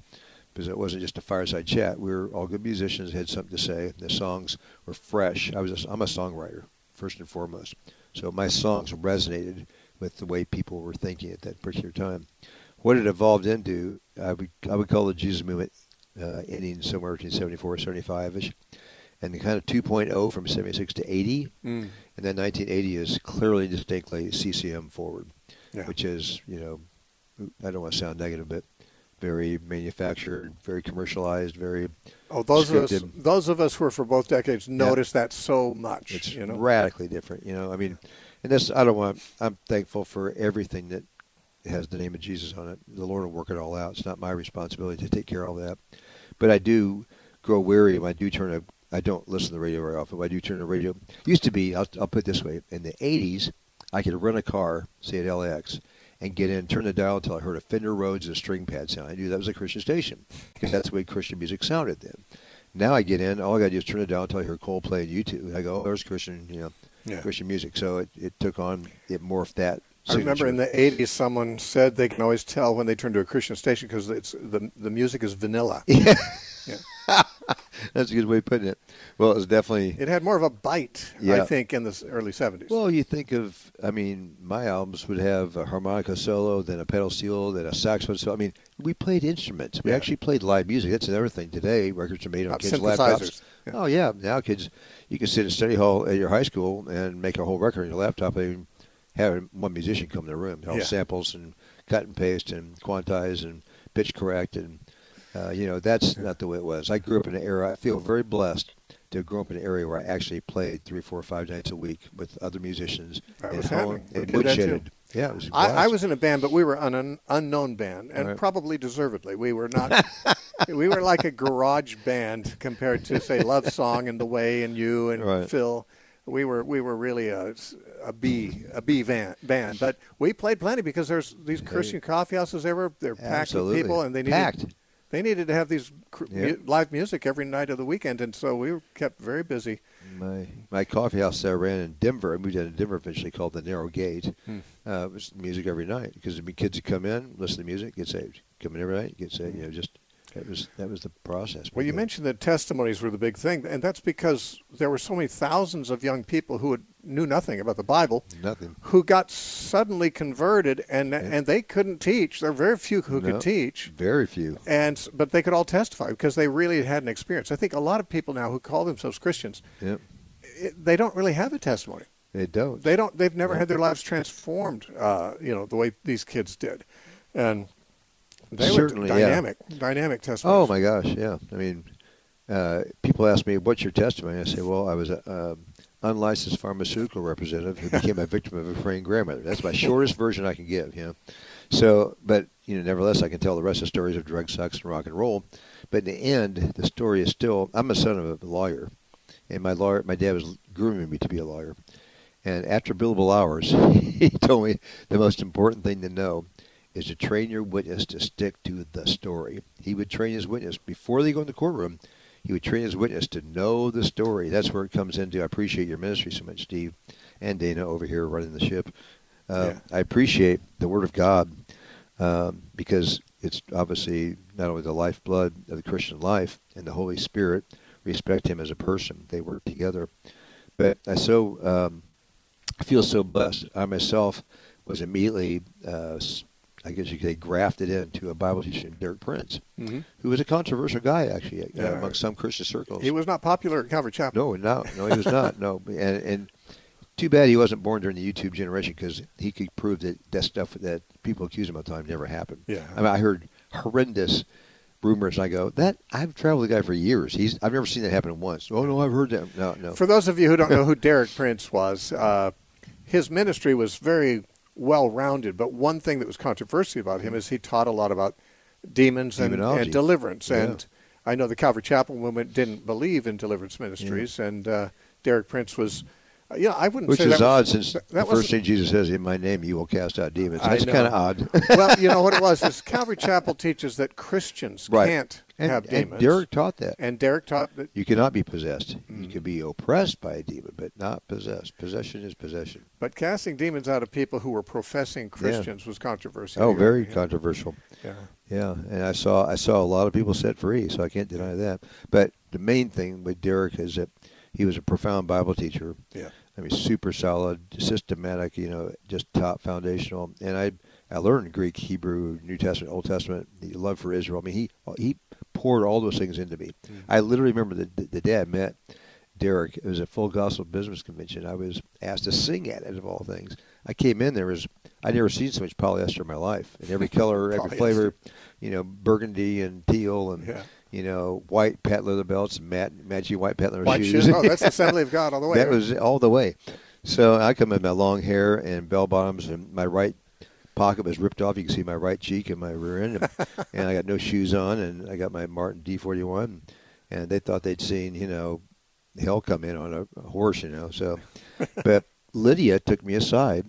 Speaker 5: because it wasn't just a fireside chat. We were all good musicians, had something to say. The songs were fresh. I was a, I'm a songwriter, first and foremost. So my songs resonated with the way people were thinking at that particular time. What it evolved into, I would I would call the Jesus movement uh, ending somewhere between seventy-four, seventy-five-ish. And the kind of two point oh from seventy-six to eighty. Mm. And then nineteen eighty is clearly distinctly C C M forward, yeah. which is, you know, I don't want to sound negative, but very manufactured, very commercialized, very
Speaker 1: Oh, those
Speaker 5: scripted.
Speaker 1: of us, those of us who were for both decades noticed
Speaker 5: yeah.
Speaker 1: that so much.
Speaker 5: It's
Speaker 1: you know?
Speaker 5: radically different, you know. I mean, and this, I don't want, I'm thankful for everything that has the name of Jesus on it. The Lord will work it all out. It's not my responsibility to take care of all that. But I do grow weary when I do turn a I don't listen to the radio very often, but I do turn the radio. Used to be, I'll, I'll put it this way, in the eighties, I could rent a car, say at L A X, and get in, turn the dial until I heard a Fender Rhodes and a string pad sound. I knew that was a Christian station, because that's the way Christian music sounded then. Now I get in, all I got to do is turn the dial until I hear Coldplay and U two. I go, oh, there's Christian, you know, yeah. Christian music. So it, it took on, it morphed that.
Speaker 1: I remember in the eighties, someone said they can always tell when they turn to a Christian station because it's the the music is vanilla.
Speaker 5: Yeah.
Speaker 1: yeah.
Speaker 5: That's a good way of putting it. Well, it was definitely...
Speaker 1: It had more of a bite,
Speaker 5: yeah.
Speaker 1: I think, in the early seventies.
Speaker 5: Well, you think of, I mean, my albums would have a harmonica solo, then a pedal steel, then a saxophone solo. I mean, we played instruments. We yeah. actually played live music. That's another thing today. Records are made on
Speaker 1: Not
Speaker 5: kids'
Speaker 1: synthesizers.
Speaker 5: laptops.
Speaker 1: Yeah.
Speaker 5: Oh, yeah. Now kids, you can sit in study hall at your high school and make a whole record on your laptop and have one musician come in the room. All yeah. samples and cut and paste and quantize and pitch correct and... Uh, you know, that's not the way it was. I grew up in an era, I feel very blessed to grow up in an area where I actually played three, four, five nights a week with other musicians.
Speaker 1: That
Speaker 5: and
Speaker 1: was happening.
Speaker 5: And woodshedded. Yeah, it was a blast.
Speaker 1: I, I was in a band, but we were an un, unknown band, and
Speaker 5: right.
Speaker 1: probably deservedly. We were not, we were like a garage band compared to, say, Love Song and The Way and You and
Speaker 5: right.
Speaker 1: Phil. We were we were really a, a B a B van, band, but we played plenty because there's these Christian coffee houses everywhere. They're packed
Speaker 5: Absolutely.
Speaker 1: with people, and they needed
Speaker 5: packed.
Speaker 1: They needed to have these cr-
Speaker 5: yep.
Speaker 1: mu- live music every night of the weekend, and so we were kept very busy.
Speaker 5: My my coffee house that I ran in Denver, I moved down to Denver eventually, called the Narrow Gate. Hmm. Uh, it was music every night because the kids would come in, listen to music, get saved. Come in every night, get saved. You know, just that was that was the process.
Speaker 1: Well, you mentioned that testimonies were the big thing, and that's because there were so many thousands of young people who had, knew nothing about the Bible,
Speaker 5: nothing,
Speaker 1: who got suddenly converted, and
Speaker 5: yeah.
Speaker 1: and they couldn't teach. There are very few who
Speaker 5: no,
Speaker 1: could teach.
Speaker 5: Very few.
Speaker 1: And but they could all testify because they really had an experience. I think a lot of people now who call themselves Christians,
Speaker 5: yep.
Speaker 1: it, they don't really have a testimony.
Speaker 5: They don't.
Speaker 1: They don't. They've never
Speaker 5: yep.
Speaker 1: had their lives transformed, uh, you know, the way these kids did, and. They
Speaker 5: Certainly,
Speaker 1: were dynamic,
Speaker 5: yeah.
Speaker 1: dynamic testimonies.
Speaker 5: Oh my gosh, yeah. I mean, uh, people ask me, "What's your testimony?" I say, "Well, I was a uh, unlicensed pharmaceutical representative who became a victim of a praying grandmother." That's my shortest version I can give. You know, so but you know, nevertheless, I can tell the rest of the stories of drug, sex, and rock and roll. But in the end, the story is still. I'm a son of a lawyer, and my lawyer, my dad was grooming me to be a lawyer. And after billable hours, he told me the most important thing to know is to train your witness to stick to the story. He would train his witness before they go in the courtroom. He would train his witness to know the story. That's where it comes into. I appreciate your ministry so much, Steve, and Dana over here running the ship. Uh, yeah. I appreciate the Word of God um, because it's obviously not only the lifeblood of the Christian life and the Holy Spirit. Respect Him as a person. They work together. But I so um, I feel so blessed. I myself was immediately. Uh, I guess you could say, grafted into a Bible teacher, Derek Prince, mm-hmm. who was a controversial guy, actually, uh, yeah, among right. some Christian circles.
Speaker 1: He was not popular at Calvary Chapel.
Speaker 5: No, no, no, he was not. No, and, and too bad he wasn't born during the YouTube generation because he could prove that that stuff that people accuse him of the time never happened.
Speaker 1: Yeah,
Speaker 5: I mean, I heard horrendous rumors, and I go, "That I've traveled with the guy for years. He's I've never seen that happen once." Oh no, I've heard that. No, no.
Speaker 1: For those of you who don't know who Derek Prince was, uh, his ministry was very well-rounded, but one thing that was controversial about him is he taught a lot about demons and, and deliverance.
Speaker 5: Yeah.
Speaker 1: And I know the Calvary Chapel movement didn't believe in deliverance ministries, yeah. and uh, Derek Prince was, uh, yeah, I wouldn't
Speaker 5: Which
Speaker 1: say
Speaker 5: is
Speaker 1: that
Speaker 5: odd
Speaker 1: was,
Speaker 5: since
Speaker 1: that,
Speaker 5: the
Speaker 1: that
Speaker 5: first thing Jesus says, "In my name you will cast out demons."
Speaker 1: I
Speaker 5: That's kind of odd.
Speaker 1: Well, you know what it was is Calvary Chapel teaches that Christians
Speaker 5: right.
Speaker 1: can't
Speaker 5: and,
Speaker 1: have demons.
Speaker 5: And Derek taught that.
Speaker 1: And Derek taught that
Speaker 5: you cannot be possessed.
Speaker 1: Mm.
Speaker 5: You can be oppressed by a demon, but not possessed. Possession is possession.
Speaker 1: But casting demons out of people who were professing Christians yeah. was controversial.
Speaker 5: Oh, very
Speaker 1: yeah.
Speaker 5: controversial.
Speaker 1: Yeah.
Speaker 5: Yeah, and I saw I saw a lot of people set free, so I can't deny that. But the main thing with Derek is that he was a profound Bible teacher.
Speaker 1: Yeah.
Speaker 5: I mean, super solid, systematic, you know, just top foundational. And I I learned Greek, Hebrew, New Testament, Old Testament, the love for Israel. I mean, he he poured all those things into me. Mm. I literally remember the, the day I met Derek. It was a Full Gospel Business Convention. I was asked to sing at it, of all things. I came in, there was, I'd never seen so much polyester in my life. And every color, every flavor, you know, burgundy and teal and, yeah. you know, white patent leather belts, matte, matching white patent leather
Speaker 1: white
Speaker 5: shoes.
Speaker 1: shoes. Oh, that's Assembly of God all the way.
Speaker 5: That right? was all the way. So I come in my long hair and bell bottoms, and my right pocket was ripped off. You can see my right cheek and my rear end. And, and I got no shoes on, and I got my Martin D forty-one. And they thought they'd seen, you know, hell come in on a, a horse, you know. So, but Lydia took me aside.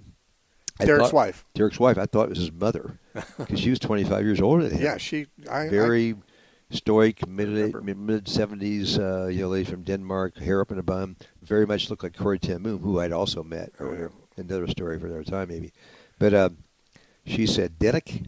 Speaker 5: I
Speaker 1: Derek's
Speaker 5: thought,
Speaker 1: wife.
Speaker 5: Derek's wife. I thought it was his mother because she was twenty-five years older than him.
Speaker 1: Yeah, she. I,
Speaker 5: Very
Speaker 1: I,
Speaker 5: stoic, mid mid seventies, uh, you know, lady from Denmark, hair up in a bun. Very much looked like Corey ten Boom, who I'd also met earlier. Another story for another time, maybe. But uh, she said, Derek,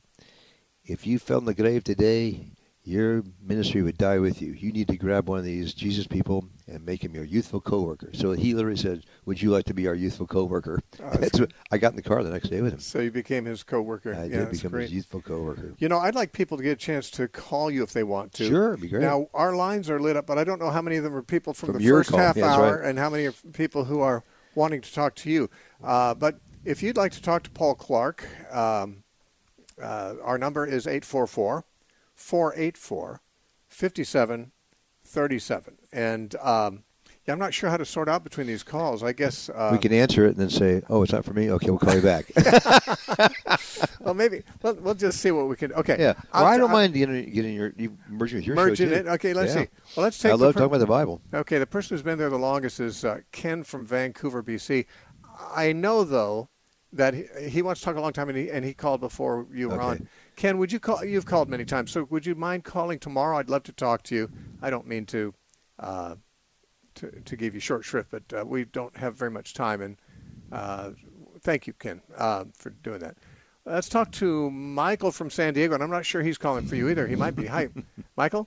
Speaker 5: if you fell in the grave today, your ministry would die with you. You need to grab one of these Jesus people and make him your youthful coworker. So he literally said, would you like to be our youthful coworker? Uh, that's what, I got in the car the next day with him.
Speaker 1: So you became his coworker.
Speaker 5: I
Speaker 1: yeah,
Speaker 5: did become
Speaker 1: great.
Speaker 5: his youthful coworker.
Speaker 1: You know, I'd like people to get a chance to call you if they want to.
Speaker 5: Sure, it'd be great.
Speaker 1: Now, our lines are lit up, but I don't know how many of them are people from,
Speaker 5: from
Speaker 1: the first
Speaker 5: call.
Speaker 1: half
Speaker 5: yeah,
Speaker 1: hour
Speaker 5: right.
Speaker 1: and how many are people who are wanting to talk to you. Uh, but if you'd like to talk to Paul Clark, um, uh, our number is eight four four, four eight four, fifty-seven thirty-seven. And um, yeah, I'm not sure how to sort out between these calls. I guess uh,
Speaker 5: we can answer it and then say, "Oh, it's not for me." Okay, we'll call you back.
Speaker 1: Well, maybe we'll, we'll just see what we can. Okay.
Speaker 5: Yeah. Well,
Speaker 1: I'll,
Speaker 5: I don't
Speaker 1: I'll,
Speaker 5: mind getting, getting your you merging with your
Speaker 1: merging
Speaker 5: show
Speaker 1: it.
Speaker 5: too.
Speaker 1: Okay, let's
Speaker 5: yeah.
Speaker 1: see. Well, let's take.
Speaker 5: I
Speaker 1: the
Speaker 5: love
Speaker 1: per-
Speaker 5: talking about the Bible.
Speaker 1: Okay, the person who's been there the longest is uh, Ken from Vancouver, B C. I know though that he, he wants to talk a long time, and he and he called before you were
Speaker 5: okay.
Speaker 1: on. Ken, would you call? You've called many times, so would you mind calling tomorrow? I'd love to talk to you. I don't mean to, uh, to to give you short shrift, but uh, we don't have very much time. And uh, thank you, Ken, uh, for doing that. Let's talk to Michael from San Diego, and I'm not sure he's calling for you either. He might be. Hi, Michael.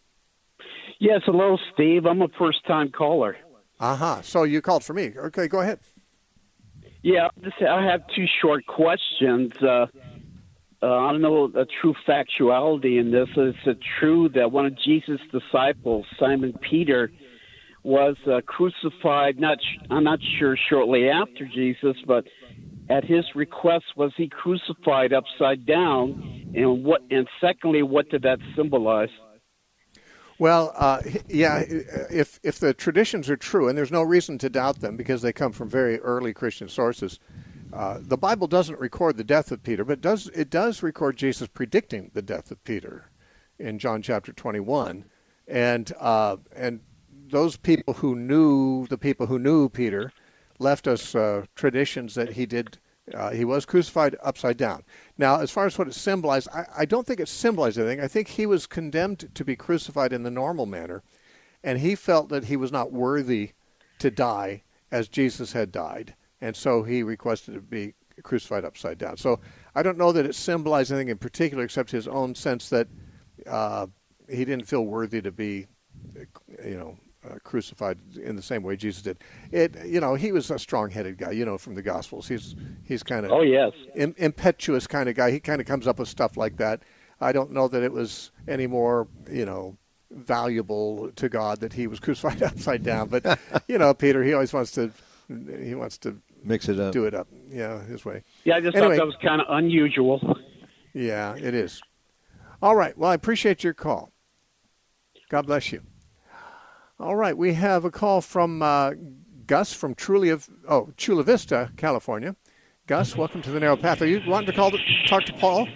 Speaker 6: Yes, hello, Steve. I'm a first-time caller.
Speaker 1: Uh-huh. So you called for me. Okay, go ahead.
Speaker 6: Yeah, this, I have two short questions. Uh, uh, I don't know the true factuality in this. Is it true that one of Jesus' disciples, Simon Peter, was uh, crucified, not I'm not sure shortly after Jesus, but at his request, was he crucified upside down? And what? And secondly, what did that symbolize?
Speaker 1: Well, uh, yeah, if if the traditions are true, and there's no reason to doubt them because they come from very early Christian sources, uh, the Bible doesn't record the death of Peter, but it does it does record Jesus predicting the death of Peter in John chapter twenty-one, and uh, and those people who knew the people who knew Peter left us uh, traditions that he did. Uh, he was crucified upside down. Now, as far as what it symbolized, I, I don't think it symbolized anything. I think he was condemned to be crucified in the normal manner, and he felt that he was not worthy to die as Jesus had died, and so he requested to be crucified upside down. So I don't know that it symbolized anything in particular except his own sense that uh, he didn't feel worthy to be, you know, Uh, crucified in the same way Jesus did. It, you know, he was a strong-headed guy, you know, from the Gospels. He's he's kind of
Speaker 6: oh yes,
Speaker 1: im- impetuous kind of guy. He kind of comes up with stuff like that. I don't know that it was any more, you know, valuable to God that he was crucified upside down. But you know, Peter, he always wants to he wants to
Speaker 5: mix it up,
Speaker 1: do it up, yeah, his way.
Speaker 6: Yeah, I just
Speaker 1: anyway,
Speaker 6: thought that was kind of unusual.
Speaker 1: Yeah, it is. All right. Well, I appreciate your call. God bless you. All right, we have a call from uh, Gus from Trulia, oh, Chula Vista, California. Gus, welcome to the Narrow Path. Are you wanting to call to talk to Paul?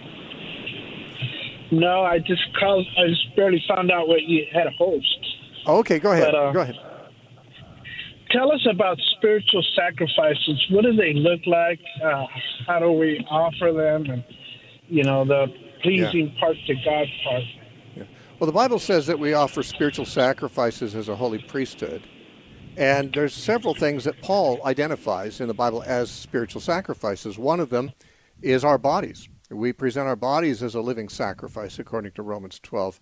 Speaker 7: No, I just called. I just barely found out what you had a host.
Speaker 1: Oh, okay, go ahead.
Speaker 7: But, uh,
Speaker 1: go ahead.
Speaker 7: Tell us about spiritual sacrifices. What do they look like? Uh, how do we offer them? And you know, the pleasing
Speaker 1: yeah.
Speaker 7: part to God part.
Speaker 1: Yeah. Well, the Bible says that we offer spiritual sacrifices as a holy priesthood. And there's several things that Paul identifies in the Bible as spiritual sacrifices. One of them is our bodies. We present our bodies as a living sacrifice, according to Romans twelve,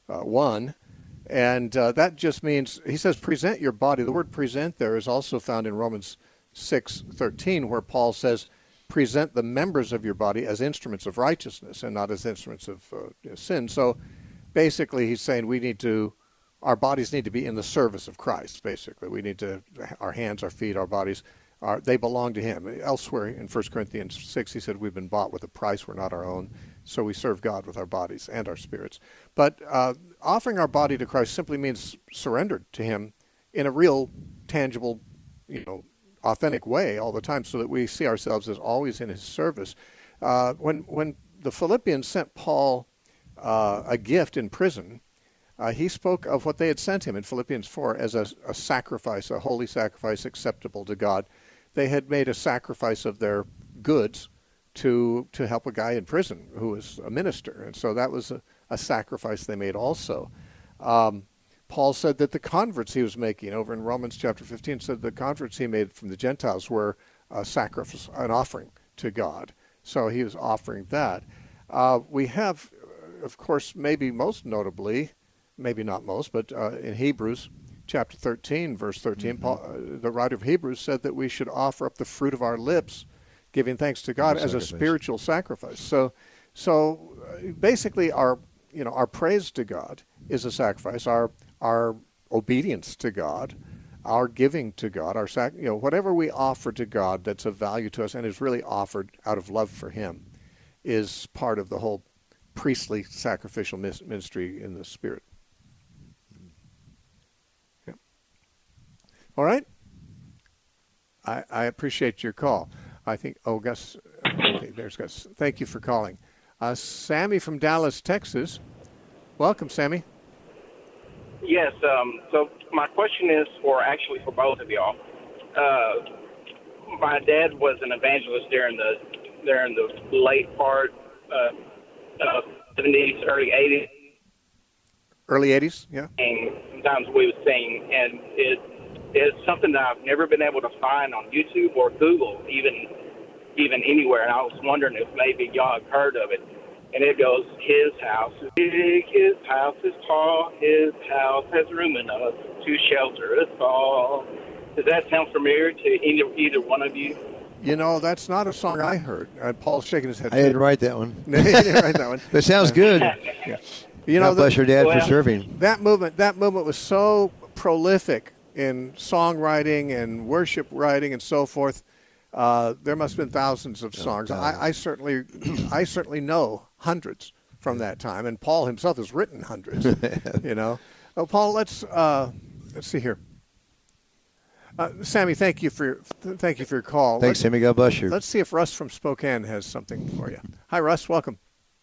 Speaker 1: one. And uh, that just means, he says, present your body. The word present there is also found in Romans six thirteen, where Paul says, present the members of your body as instruments of righteousness and not as instruments of uh, sin. So basically he's saying we need to, our bodies need to be in the service of Christ, basically. We need to, our hands, our feet, our bodies, are, they belong to him. Elsewhere in First Corinthians six, he said we've been bought with a price, we're not our own. So we serve God with our bodies and our spirits. But uh, offering our body to Christ simply means surrendered to him in a real, tangible, you know, authentic way all the time, so that we see ourselves as always in his service. Uh, when when the Philippians sent Paul uh, a gift in prison, uh, he spoke of what they had sent him in Philippians four as a, a sacrifice, a holy sacrifice acceptable to God. They had made a sacrifice of their goods to to help a guy in prison who was a minister, and so that was a, a sacrifice they made also. Um, Paul said that the converts he was making over in Romans chapter fifteen said the converts he made from the Gentiles were a sacrifice, an offering to God. So he was offering that. Uh, we have, of course, maybe most notably, maybe not most, but uh, in Hebrews chapter thirteen, verse thirteen, mm-hmm. Paul, uh, the writer of Hebrews said that we should offer up the fruit of our lips, giving thanks to God as a spiritual sacrifice. So, so uh, basically, our you know our praise to God is a sacrifice. Our our obedience to God, our giving to God, our sac- you know whatever we offer to God that's of value to us and is really offered out of love for him, is part of the whole priestly sacrificial ministry in the Spirit. Yeah. All right. I, I appreciate your call. I think, oh, Gus, okay, there's Gus. Thank you for calling. Uh, Sammy from Dallas, Texas. Welcome, Sammy.
Speaker 8: Yes, um, so my question is, or actually for both of y'all. Uh, my dad was an evangelist during the during the late part uh, of seventies, early eighties.
Speaker 1: Early eighties, yeah.
Speaker 8: And sometimes we would sing, and it is something that I've never been able to find on YouTube or Google, even even anywhere. And I was wondering if maybe y'all have heard of it. And it goes, his house is big, his house is tall, his house has room enough to shelter us all. Does that sound familiar to either, either one of you?
Speaker 1: You know, that's not a song I heard. Uh, Paul's shaking his head.
Speaker 5: I didn't write that one.
Speaker 1: No, he didn't write that one.
Speaker 5: But it sounds good.
Speaker 1: Yeah. You know,
Speaker 5: God bless
Speaker 1: the,
Speaker 5: your dad
Speaker 8: well,
Speaker 5: for serving.
Speaker 1: That movement, that movement was so prolific in songwriting and worship writing and so forth. Uh, there must have been thousands of songs. I, I certainly, I certainly know hundreds from that time, and Paul himself has written hundreds. You know, oh, Paul, let's uh, let's see here. Uh, Sammy, thank you for your, thank you for your call.
Speaker 5: Thanks,
Speaker 1: let's,
Speaker 5: Sammy. God bless you.
Speaker 1: Let's see if Russ from Spokane has something for you. Hi, Russ. Welcome.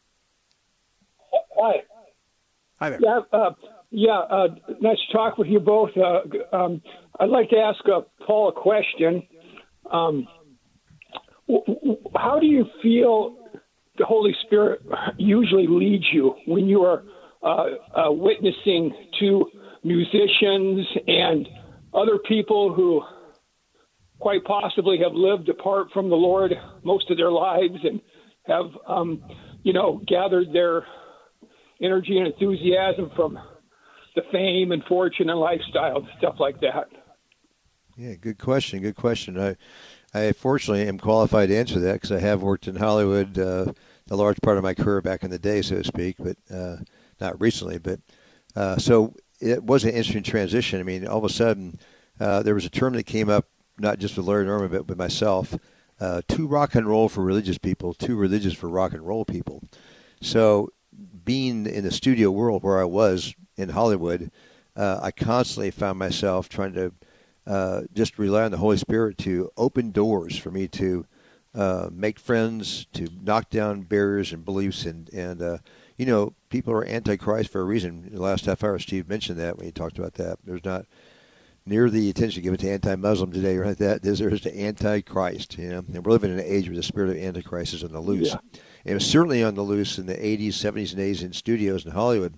Speaker 9: Hi.
Speaker 1: Hi there.
Speaker 9: Yeah, uh, yeah. Uh, nice to talk with you both. Uh, um, I'd like to ask uh, Paul a question. Um, How do you feel the Holy Spirit usually leads you when you are uh, uh, witnessing to musicians and other people who quite possibly have lived apart from the Lord most of their lives and have, um, you know, gathered their energy and enthusiasm from the fame and fortune and lifestyle, stuff like that?
Speaker 5: Yeah, good question. Good question. I. I fortunately am qualified to answer that because I have worked in Hollywood uh, a large part of my career back in the day, so to speak, but uh, not recently. But uh, so it was an interesting transition. I mean, all of a sudden, uh, there was a term that came up, not just with Larry Norman, but with myself, uh, too rock and roll for religious people, too religious for rock and roll people. So being in the studio world where I was in Hollywood, uh, I constantly found myself trying to Uh, just rely on the Holy Spirit to open doors for me to uh, make friends, to knock down barriers and beliefs. And, and uh, you know, people are anti-Christ for a reason. In the last half hour, Steve mentioned that when he talked about that. There's not near the attention given to anti-Muslim today, right? That is, there is to anti-Christ, you know. And we're living in an age where the spirit of antichrist is on the loose.
Speaker 9: Yeah.
Speaker 5: And it was certainly on the loose in the eighties, seventies, and eighties in studios in Hollywood,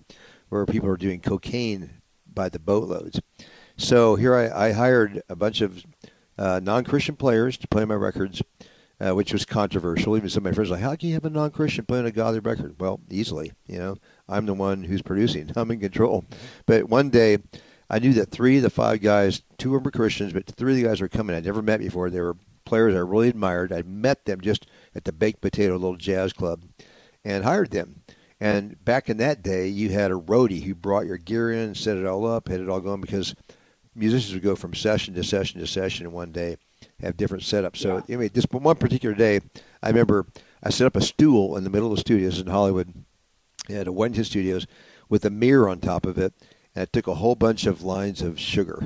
Speaker 5: where people are doing cocaine by the boatloads. So here I, I hired a bunch of uh, non-Christian players to play my records, uh, which was controversial. Even some of my friends were like, how can you have a non-Christian playing a godly record? Well, easily. You know, I'm the one who's producing. I'm in control. But one day, I knew that three of the five guys, two of them were Christians, but three of the guys were coming. I'd never met before. They were players I really admired. I'd met them just at the Baked Potato little jazz club and hired them. And back in that day, you had a roadie who brought your gear in, set it all up, had it all going, because musicians would go from session to session to session in one day, have different setups. So yeah. anyway, this one particular day, I remember I set up a stool in the middle of the studios in Hollywood at a Wellington Studios with a mirror on top of it, and I took a whole bunch of lines of sugar,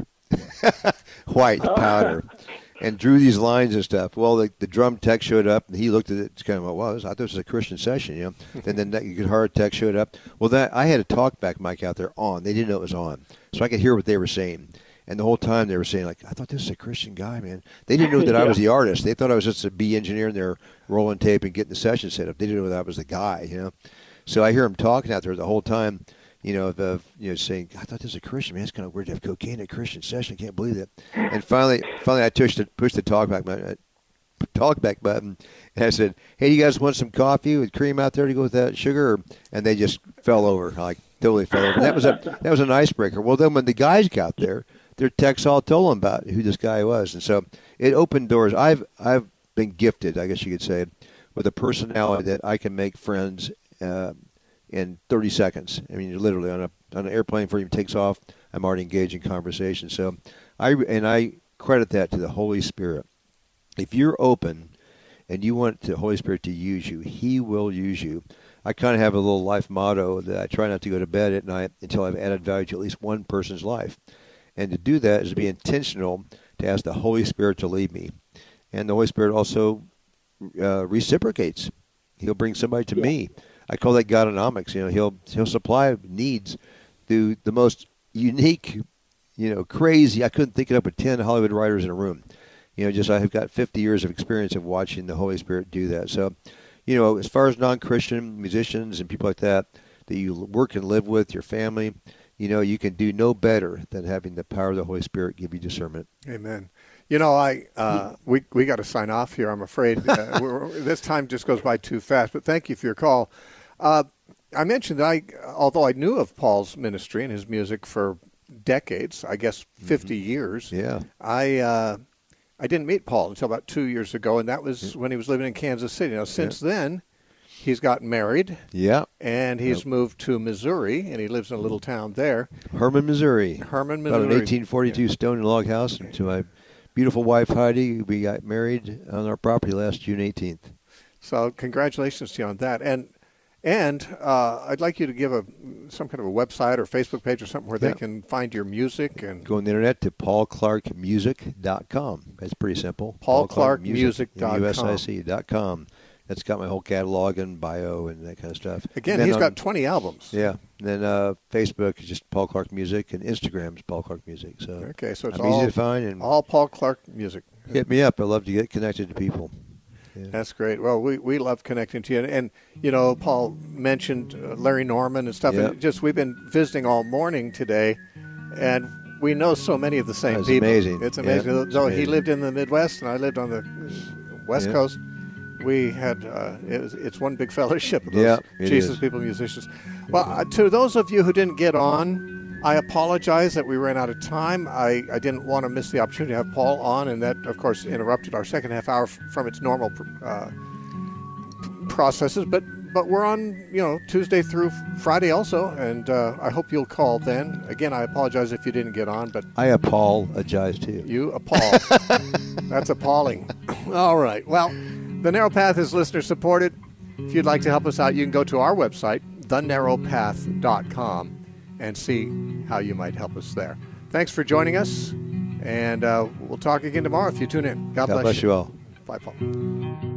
Speaker 5: white powder, and drew these lines and stuff. Well, the, the drum tech showed up, and he looked at it. It's kind of like, well, I thought this was a Christian session, you know. And then the guitar tech showed up. Well, that I had a talkback mic out there on. They didn't know it was on, so I could hear what they were saying. And the whole time they were saying, like, I thought this was a Christian guy, man. They didn't know that yeah. I was the artist. They thought I was just a B engineer, and they were rolling tape and getting the session set up. They didn't know that I was the guy, you know. So I hear him talking out there the whole time, you know, the, you know, saying, I thought this was a Christian, man. It's kind of weird to have cocaine at a Christian session. I can't believe that. And finally, finally I pushed the, pushed the talkback button, talkback button, and I said, hey, you guys want some coffee with cream out there to go with that sugar? And they just fell over, like totally fell over. And that was a that was an icebreaker. Well, then when the guys got there, their techs all told them about who this guy was. And so it opened doors. I've I've been gifted, I guess you could say, with a personality that I can make friends uh, in thirty seconds. I mean, literally on a on an airplane before it even takes off, I'm already engaged in conversation. So I and I credit that to the Holy Spirit. If you're open and you want the Holy Spirit to use you, He will use you. I kind of have a little life motto that I try not to go to bed at night until I've added value to at least one person's life. And to do that is to be intentional, to ask the Holy Spirit to lead me. And the Holy Spirit also uh, reciprocates. He'll bring somebody to yeah. me. I call that Godonomics. You know, he'll he'll supply needs through the most unique, you know, crazy. I couldn't think it up with ten Hollywood writers in a room. You know, just I have got fifty years of experience of watching the Holy Spirit do that. So, you know, as far as non-Christian musicians and people like that that you work and live with, your family, you know, you can do no better than having the power of the Holy Spirit give you discernment.
Speaker 1: Amen. You know, I uh, we we got to sign off here, I'm afraid. Uh, we're, this time just goes by too fast, but thank you for your call. Uh, I mentioned that I, although I knew of Paul's ministry and his music for decades, I guess fifty mm-hmm. years,
Speaker 5: yeah,
Speaker 1: I uh, I didn't meet Paul until about two years ago, and that was yeah. when he was living in Kansas City. Now, since yeah. then, he's gotten married,
Speaker 5: yeah,
Speaker 1: and he's yep. moved to Missouri, and he lives in a little town there.
Speaker 5: Herman, Missouri.
Speaker 1: Herman, Missouri.
Speaker 5: About an eighteen forty-two yeah. stone log house. To my beautiful wife, Heidi. We got married on our property last June eighteenth.
Speaker 1: So congratulations to you on that. And and uh, I'd like you to give a some kind of a website or Facebook page or something where yeah. they can find your music. And
Speaker 5: go on the internet to paul clark music dot com. That's pretty simple.
Speaker 1: paul clark music dot com.
Speaker 5: U S I C dot com. That's got my whole catalog and bio and that kind of stuff.
Speaker 1: Again, he's on, got twenty albums.
Speaker 5: Yeah. And then uh, Facebook is just Paul Clark Music, and Instagram is Paul Clark Music. So
Speaker 1: okay, so it's
Speaker 5: I'm
Speaker 1: all,
Speaker 5: easy to find. And
Speaker 1: all Paul Clark Music.
Speaker 5: Hit me up. I love to get connected to people. Yeah.
Speaker 1: That's great. Well, we, we love connecting to you. And, and you know, Paul mentioned uh, Larry Norman and stuff.
Speaker 5: Yep.
Speaker 1: And just we've been visiting all morning today, and we know so many of the same
Speaker 5: That's
Speaker 1: people.
Speaker 5: Amazing.
Speaker 1: It's amazing.
Speaker 5: Yep.
Speaker 1: Though
Speaker 5: It's
Speaker 1: he
Speaker 5: amazing.
Speaker 1: lived in the Midwest, and I lived on the West
Speaker 5: Yep.
Speaker 1: Coast. We had uh, it was, it's one big fellowship of those
Speaker 5: Yeah, it
Speaker 1: Jesus
Speaker 5: is.
Speaker 1: people, musicians. Well, uh, to those of you who didn't get on, I apologize that we ran out of time. I, I didn't want to miss the opportunity to have Paul on, and that, of course, interrupted our second half hour f- from its normal uh, processes. But but we're on, you know, Tuesday through Friday also, and uh, I hope you'll call then. Again, I apologize if you didn't get on, but
Speaker 5: I apologize too.
Speaker 1: You appall. That's appalling. All right. Well, The Narrow Path is listener supported. If you'd like to help us out, you can go to our website, the narrow path dot com, and see how you might help us there. Thanks for joining us, and uh, we'll talk again tomorrow if you tune in. God,
Speaker 5: God
Speaker 1: bless,
Speaker 5: bless
Speaker 1: you.
Speaker 5: you all.
Speaker 1: Bye, Paul.